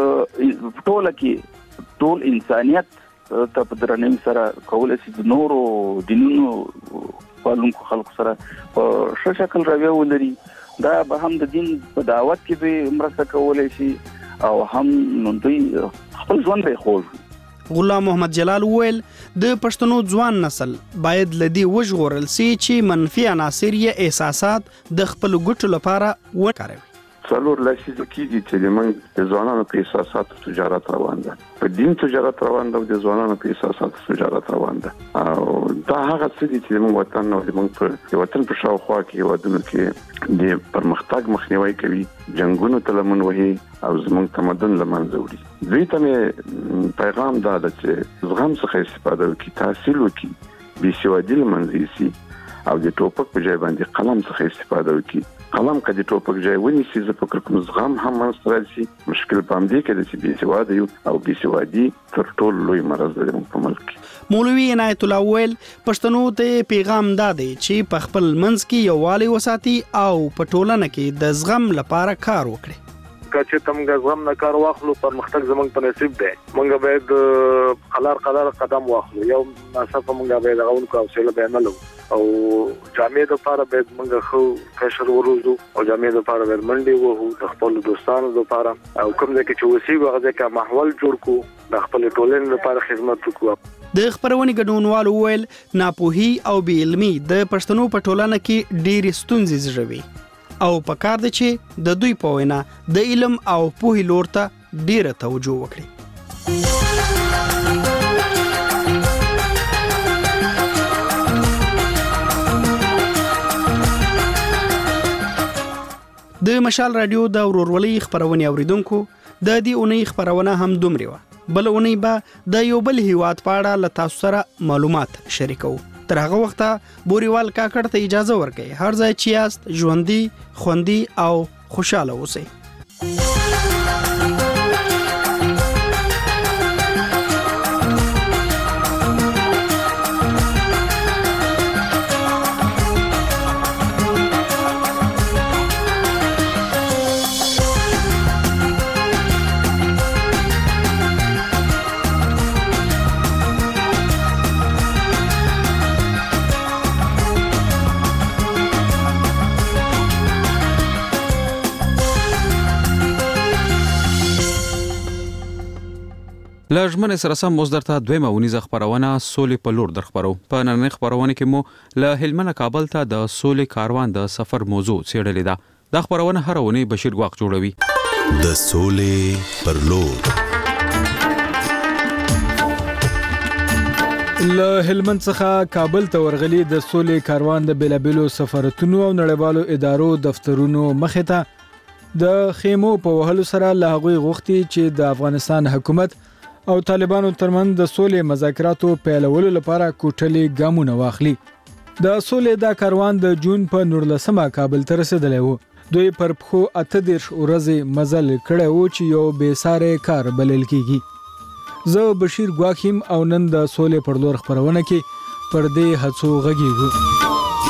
په ټوله کې ټول انسانيت ته په درنه سره کولای شي د نورو دینونو پالونکو خلکو سره په ښه شکل راوي ولري. دا به هم د دین په دعوت کې به مرسته کولای شي او هم دوی خپل ژوند به خوږ. غلام محمد جلال ویل د پښتنو ځوان نسل باید لدی وژغورل سي چې منفي عناصر یا احساسات د خپل ګټو لپاره وکاروي. څلور لسیزه کېږي چې د موږ د ځوانانو په احساساتو تجارت روان ده، په دین تجارت روان ده او د ځوانانو په احساساتو تجارت روان ده. او دا هغه څه دي چې موږ وطن او موږ په وطن په شاوخوا کې ودونو کې د پرمختګ مخنیوي کوي، جنگونو ته لمن وهي او زموږ تمدن لمنځه وړي. دوی ته مې پیغام دا ده چې زغم څخه استفاده وکړي، تحصیل وکړي، بېسوادي لمنځه یوسي او د ټوپک په ځای باندې قلم څخه استفاده وکړي. قلم کدي ټوپک ځای ونیسي، زه فکر کوم زغم هم منځته راشي. مشکل په همدې کې ده چې بېسواده یو او بېسوادي تر ټولو لوی مرض دی په ملک کې. مولوي عنایت الله ویل پښتنو ته پیغام دا دی چې په خپل منځ کې یووالی وساتي او په ټولنه کې د زغم لپاره کار وکړي. کچې تمګه زم نه کار واخلو پرمختګ زمونږ په نصیب دی مونږ باید قلار قلار قدم واخلو یو ناڅاپه مونږ باید غوون کو حوصله به نه لو او جامع د لپاره باید مونږ خو کشر وروزو او جامع د لپاره باید منډي وو د خپل دوستانو لپاره او کوم ځکه چې وسی وغه ځکه ماحول جوړ کو د خپل ټولنې لپاره خدمت وکړو. د خبرونې ګډونوالو ویل ناپوهي او بې علمي د پښتنو په ټولنه کې ډېرې ستونزې زیږوي او پکار دی چې د دوی په وینا د علم او پوهې لور ته ډېره توجه وکړي. د مشال رادیو د ورورولۍ خبرونه اوریدونکو د دې اونۍ خبرونه هم دومره و بل اونۍ به د یو بل هیواد په اړه له تاسو سره معلومات شریکو. تر هغه وخته بوريوال کاکړ ته اجازه ورکړئ هر ځای چې یاست ژوندۍ خوندي او خوشاله اوسئ. لژمن سره سم اوس درته دویمه ونیزه خبرونه سولې په لور در خبرو. په نننۍ خبرونه کې مو له هلمند کابل ته د سولې کاروان د سفر موضوع څېړلې ده. دا خبرونه هر ونی بشیر ګواق جوړوي. د سولې پر لور له هلمند څخه کابل ته ورغلي د سولې کاروان د بیلابیلو سفارتونو او نړیوالو ادارو دفترونو مخې ته د خیمو په وهلو سره له هغوی غوښتي چې د افغانستان حکومت او طالبانو ترمن د سولې مذاکراتو پیلولو لپاره کوټلې ګامونه واخلي. د سولې دا کاروان د جون په نولسمه کابل ته رسیدلی و. دوی پر پخو اته دېرش ورځې مزل کړی و چې یو بې ساري کار بلل کیږي. زه بشیر ګواخیم او نن د سولې پر لور خبرونه کې پر دې هڅو غږیږو.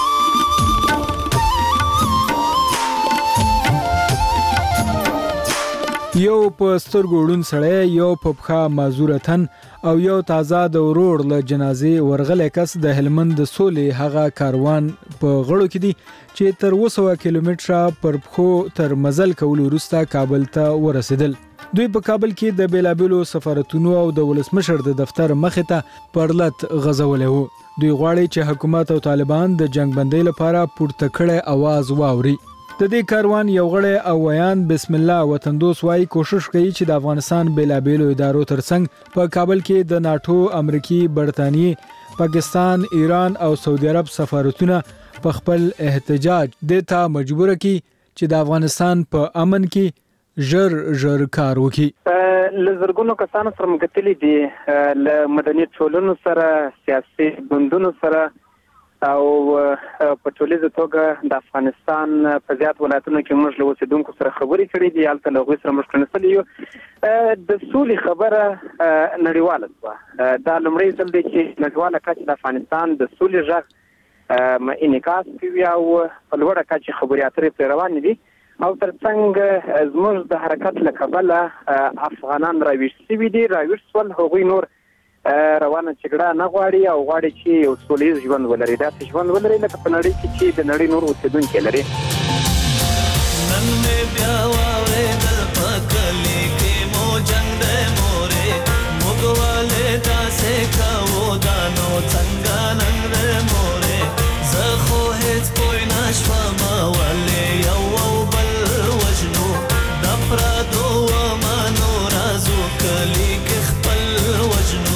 یو په سترګو وړون سړی یو په پخا معذورتن او یو تازه د ورور له جنازې ورغلی کس د هلمند د سولې هغه کاروان په غړو کې دي چې تر اوه سوه کیلومتره پر پخو تر مزل کولو وروسته کابل ته ورسېدل. دوی په کابل کې د بیلابیلو سفارتونو او د ولسمشر د دفتر مخې ته پرلت غځولی وو. دوی غواړي چې حکومت او طالبان د جنگ بندۍ لپاره پورته کړی اواز واوري. د دې کاروان یو غړی او ویان بسم الله وطندوس وايي کوشش کوي چې د افغانستان بیلابیلو ادارو ترڅنګ په کابل کې د ناتو، امریکای، برتانیې، پاکستان، ایران او سعودي عرب سفارتونه په خپل احتجاج دته مجبور کړي چې د افغانستان په امن کې ژر ژر کار وکړي. لزرګونو کسانو سره مګتلې دي له مدني ټولنو سره سیاسي ګوندونو سره او په ټولیزه توګه د افغانستان په زیات ولایتونو کې موږ له اوسیدونکو سره خبرې کړې دي. هلته له هغوی سره موږ کېناستلي یو. د سولې خبره نړیواله شوه. دا لومړی ځل دی چې نړیواله کچه د افغانستان د سولې غږ انعکاس کوي او په لوړه کچه خبرې اترې پرې روانې دي او ترڅنګ زموږ د حرکت له کبله افغانان راویښ شوي دي. راویښ شول هغوی نور روانه جګړه نه غواړي او غواړي چې یو سولیز ژوند ولري. داسې ژوند ولري لکه په نړۍ کې چې د نړۍ نور اوسیدونکي لري. نن مې بیا واورېدل په کلي کې مو جنګ دی مورې موږ ولې داسې کوو دا نو څنګه نن دی مورې زه خو هېڅ پوه نه شوم ولې یو او بل وژنو د پردو ومنو رازو کلي کې خپل وژنو.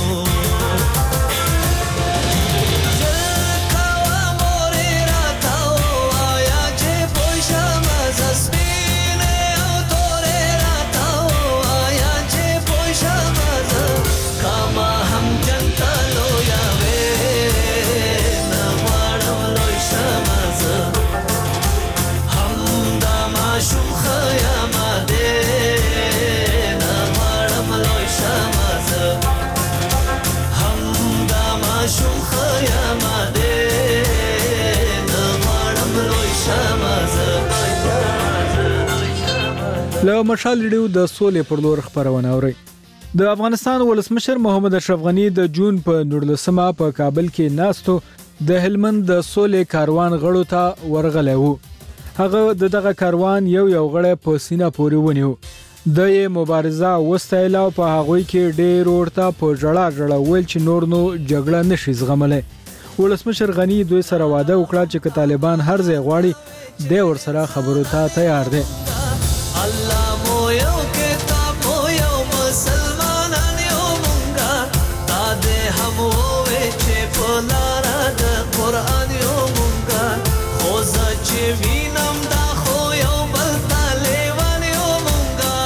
له مشال ریډیو د سولې پر لور خبرونه اوري. د افغانستان ولسمشر محمد اشرف غنی د جون په نولسمه په کابل کې ناستو د هلمند د سولې کاروان غړو ته ورغلی وو. هغه د دغه کاروان یو یو غړی په سینه پورې ونیو. د یې مبارزه وستایله او په هغوی کې ډېر ورته په ژړا ژړا ویل چې نور نو جګړه نشي زغملی. ولسمشر غنی دوی سره واده وکړه چې که طالبان هر ځای غواړي دی ورسره خبرو ته تیار دی. الله مو یو کتاب مو یو مسلمانان یو مونږه دا دې هم ووې چې په لاره د قرآن یو مونږه خو زه چې وینم دا خو یو بل ته لیوان یو مونږه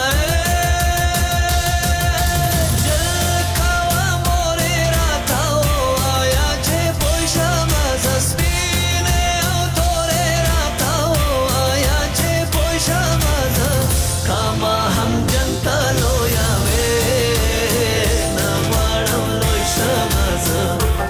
جل کوه مورې راته ووایه چې پوه شمه زه سپینې او تورې راته ووایه چې پوه شمه کاما هم جنتا لویا وې نا وړم لوی شمزه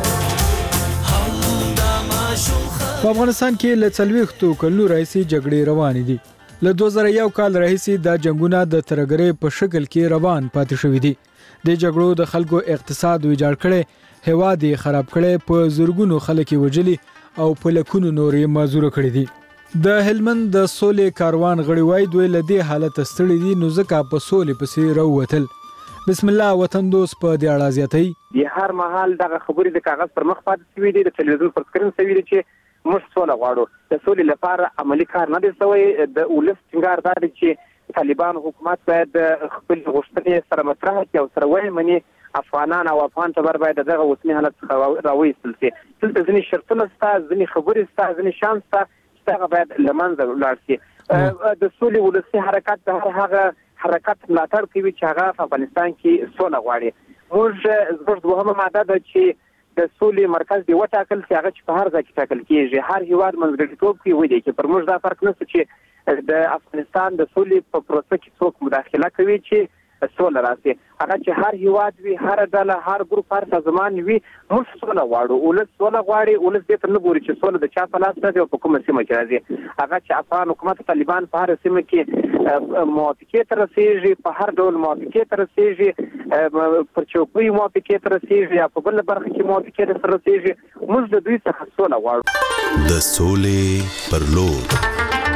هم دا ماشوم. په افغانستان کې له څلوېښتو کلونو راهیسې جګړې روانې دي. له دوه زره یو کال راهیسې دا جنګونه د ترهګرۍ په شکل کې روان پاتې شوي دي. د جګړو د خلکو اقتصاد ویجاړ کړی، هېواد یې خراب کړی، په زرګونو خلک یې وژلي او په لکونو نور یې معذوره کړي دي. د هلمند د سولې کاروان غړي وای دوی له دې حالت ستړي دي نو ځکه په سولې پسې راووتل. بسم الله وطن دوست په دې اړه زیاتوي. د هر مهال دغه خبرې د کاغذ پر مخ پاتې شوي دي، د تلویزیون پر سکرین شوي دي چې موږ سوله غواړو. د سولې لپاره عملي کار نه دی شوی. د ولس ټینګار دا دی چې طالبان حکومت باید خپل غوښتنې سره مطرح کړي او سره ومني. افغانان او افغان ټبر باید دغه اوسني حالت څخه راوایستل شي. دلته ځینې شرطونه شته، ځینې خبرې شته، ځینې شیان شته هغه باید لمنځه ولاړ شي. د سولې ولسي حرکت د هر هغه حرکت ملاتړ کوي چې هغه په افغانستان کې سوله غواړي. موږ زموږ دوهمه ماده ده چې د سولې مرکز دی وټاکل چې هغه چې په هر ځای کې ټاکل کېږي. هر هیواد منځګړیتوب کوي ودی چې پر موږ دا فرق نشته چې د افغانستان د سولې په پروسه کې څوک مداخله کوي چې سوله راسي. هغه چې هر هیواد وي، هر ډله، هر ګروپ، هر سازمان وي، موږ سوله غواړو. ولس سوله غواړي. ولس دې ته نه ګوري چې سوله د چا په لاس ده او په کومه سیمه کې راځي. هغه چې افغان حکومت طالبان په هر سیمه کې موافقې ته رسېږي، په هر ډول موافقې ته رسېږي، پر چوکۍ موافقې ته رسېږي یا په بل برخه کې موافقې ته رسېږي، موږ د دوی څخه سوله غواړو. د سولې پر لور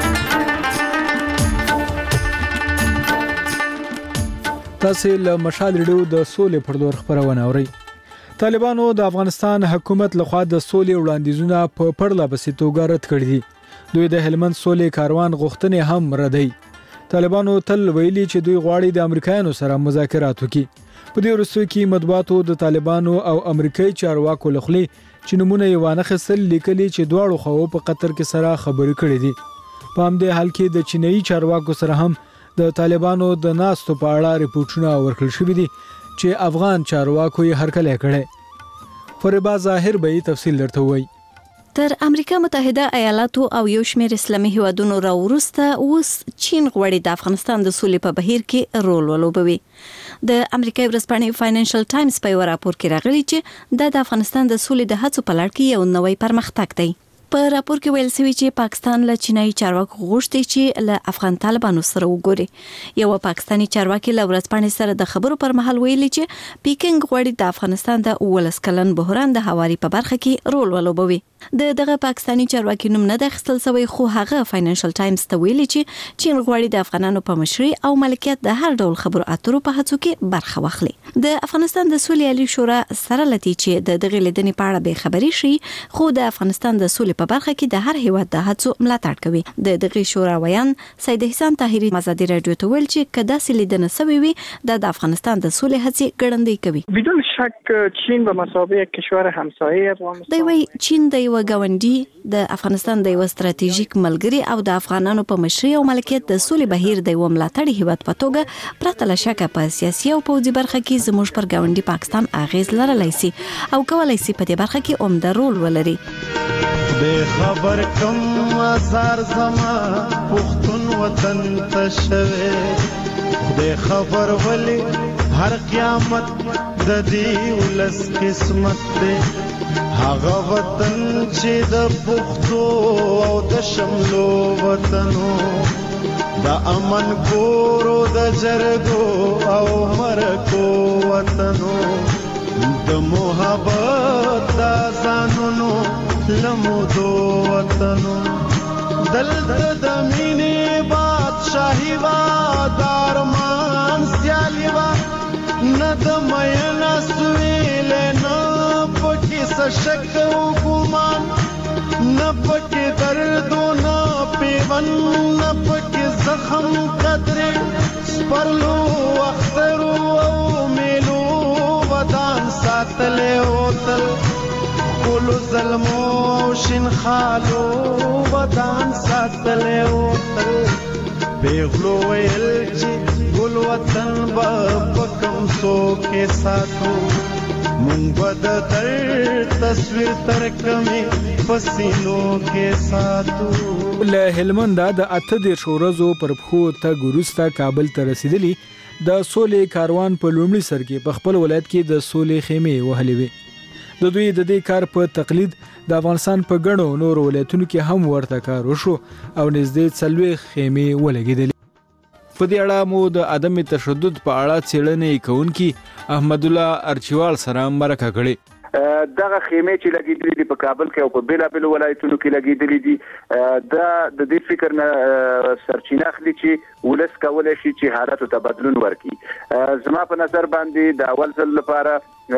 تاسو له مشال ریډیو د سولې پر لور خبرونه اورئ. طالبانو د افغانستان حکومت لخوا د سولې وړاندیزونه په پرله پسې توګه رد کړي دي. دوی د هلمند سولې کاروان غوښتنې هم ردوي. طالبانو تل ویلي چې دوی غواړي د امریکایانو سره مذاکرات وکړي. په دې وروستیو کې مطبوعاتو د طالبانو او امریکایي چارواکو له خولې چې نمونه یې وانخیستل لیکلي چې دواړو خواو په قطر کې سره خبرې کړې دي. په همدې حال کې د چینایي چارواکو سره هم د طالبانو د ناستو په اړه ریپورتونه ورکړل شوي دي چې افغان چارواکو یې هرکلی کړی. فریبا ظاهر به یې تفصیل درته ووایي. تر امریکا متحده ایالاتو او یو شمېر اسلامي هیوادونو راوروسته اوس چین غواړي د افغانستان د سولې په بهیر کې رول ولوبوي. د امریکای ورځپاڼې فاینانشل ټایمز په یو راپور کې راغلي چې دا د افغانستان د سولې د هڅو په لړ کې یو نوی پرمختګ دی. په راپور کې ویل شوی چې پاکستان له چینایي چارواکو غوښتي چې له افغان طالبانو سره وګوري. یو پاکستاني چارواکي له ورځپاڼې سره د خبرو پر مهال ویلي چې پیکینګ غواړي د افغانستان د ولس کلن بحران د هواري په برخه کې رول ولوبوي. د دغه پاکستاني چارواکي نوم نه د اخیستل شوی، خو هغه فاینانشل ټایمز ته ویلي چې چین غواړي د افغانانو په مشرۍ او ملکیت د هر ډول خبرو اترو په هڅو کې برخه واخلي. د افغانستان د سولې عالی شورا سره لتی چې د دغه لیدنې په اړه به خبري شي، خو د افغانستان د سولې په برخه کې د هر هیواد د هڅو ملاتړ کوي. د دغه شورا ویان سید احسان طاهری مزادی رادیو ته ویل چې کدا سلیدنه سوي وي د افغانستان د سولې هڅې ګړندۍ کوي. بدون شک چین به مثابه کشور همسایه دی وی چین د یو غونډي د افغانستان د یو ستراتیژیک ملګری او د افغانانو په مشرۍ او ملکیت د سولې بهیر د یو ملاتړي هیواد په توګه پرته له شکه په سیاسي او پوځي برخه کې زموږ پر غونډي پاکستان اغیز لرلی سي او کولای سي په دې برخه کې عمده رول ولري. به خبر کوم زار زما پختون وطن ته شوه به خبر ولی هر قیامت د دې ولس قسمت ده هغه وطن چې د پختو او د شملو وطنو د امن کورو د جرګو او مرکو وطنو د محبت د ځانونو لمودو وطنو دلته د مینې بادشاهي وا د ارمان سیالي وا نه د مینا سویلې نه پکې څه شک او ګمان نه پکې دردونه پیوند نه پکې زخم قدرې سپرلو اخترو او میلو ودان ساتلی اوتل ګلو ظلمو شین خالو ودان ساتلی اوتل پیغلو ویل چې ګل وطن به په کوم څوک ساتو مونږ به د درد تصویر تر کمې پسینو کې ساتو. له هلمنده د اته دېرش ورځو پر پښو تګ وروسته کابل ته رسیدلی د سولې کاروان په لومړي سر کې په خپل ولایت کې د سولې خیمې وهلې وې. د دوی د دې کار په تقلید د افغانستان په ګڼو نورو ولایتونو کې هم ورته کار وشو او نږدې څلوېښت خیمې ولګېدلې. په دې اړه مو د عدم تشدد په اړه څېړنې کوونکي احمد الله ارچیوال سره مرکه کړې. دغه خیمې چې لګېدلې دي په کابل کې او په بیلابېلو ولایتونو کې لګېدلې دي دا د دې فکر نه سرچینه اخلي چې ولس کولی شي چې حالاتو ته بدلون ورکړي. زما په نظر باندې د اول ځل لپاره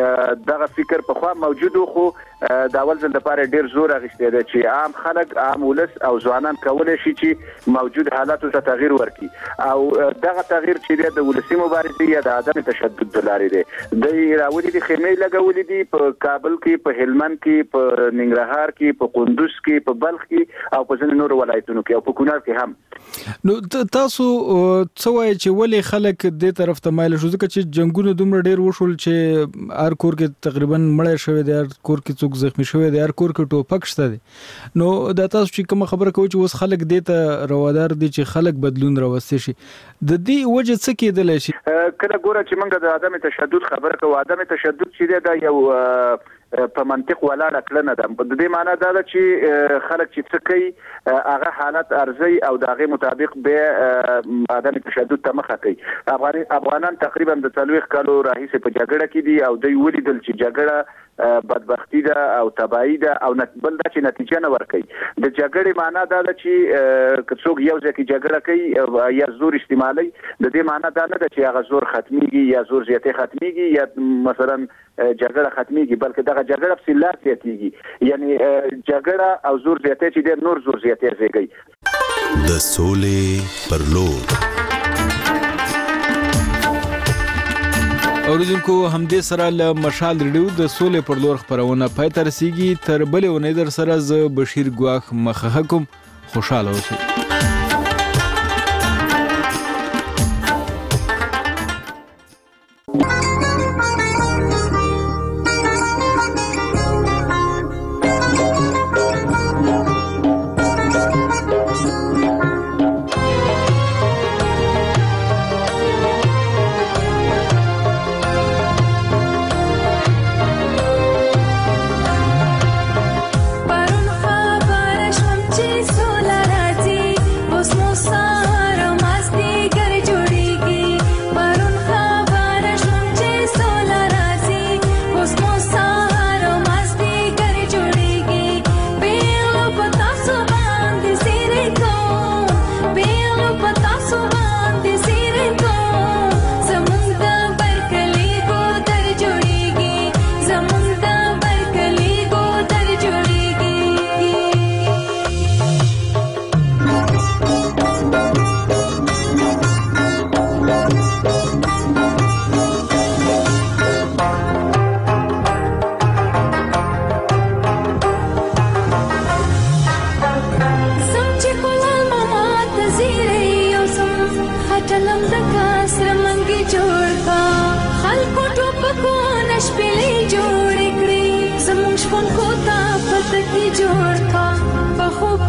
دغه فکر په خوا موجود خو د اول ځل لپاره ډیر زور اخیستی دی چې عام خلک عام ولس او ځوانان کولی شي چې موجود حالاتو ته تغییر ورکړي او دغه تغییر چې دی د ولسي مبارزې یا د عدم تشدد د لارې دی. دوی راولي دي خیمې لګولې دي په کابل کې په هلمند کې په ننګرهار کې په کندوز کې په بلخ کې او په ځینو نورو ولایتونو کې او په کونړ کې هم. نو تاسو څه وایي چې ولې خلک دې طرف ته مایل شو ځکه چې جنگونه دومره ډیر وشول چې هر کور کې تقریبا مړی شوی دی هر کور کې څوک زخمی شوی دی هر کور کې ټوپک شته دی. نو دا تاسو چې کوم خبره کوي چې اوس خلک دې ته روادار دي چې خلک بدلون راوستي شي د دې وجه څه کېدلی شي؟ کله ګوره چې موږ د عدم تشدد خبره کوو عدم تشدد چې دی دا یو په منطق ولاړه کړنه ده. د دې معنی دا ده چې خلک چې څه کوي هغه حالت ارزي او د هغې مطابق به عدم تشدد ته مخه کوي. افغانان تقریبا د څلوېښت کالو راهیسې په جګړه کې دي او دوی ولیدل چې جګړه بدبختی ده او تباہي ده او بل دا چې نتیجه نه ورکوي. د جګړې معنی دا ده چې که څوک یو ځای کې جګړه کوي یا زور استعمالوي د دې معنی دا نه ده چې هغه زور ختمیږي یا زور زیاتې ختمیږي یا مثلا جګړه ختمیږي بلکې دغه جګړه په لا زیاتېږي یعنی جګړه او زور زیاتې چې ډېر نور زور زیاتې زیږي. د سولې پر لور اوریدونکو همدې سره له مشال ریډیو د سولې پر لور خپرونه پای ته رسیږي. تر بلې اونۍ در سره زه بشیر ګواخ مخه کوم. خوشاله اوسئ. شپون کو تا پتکی جوړ کا په خوب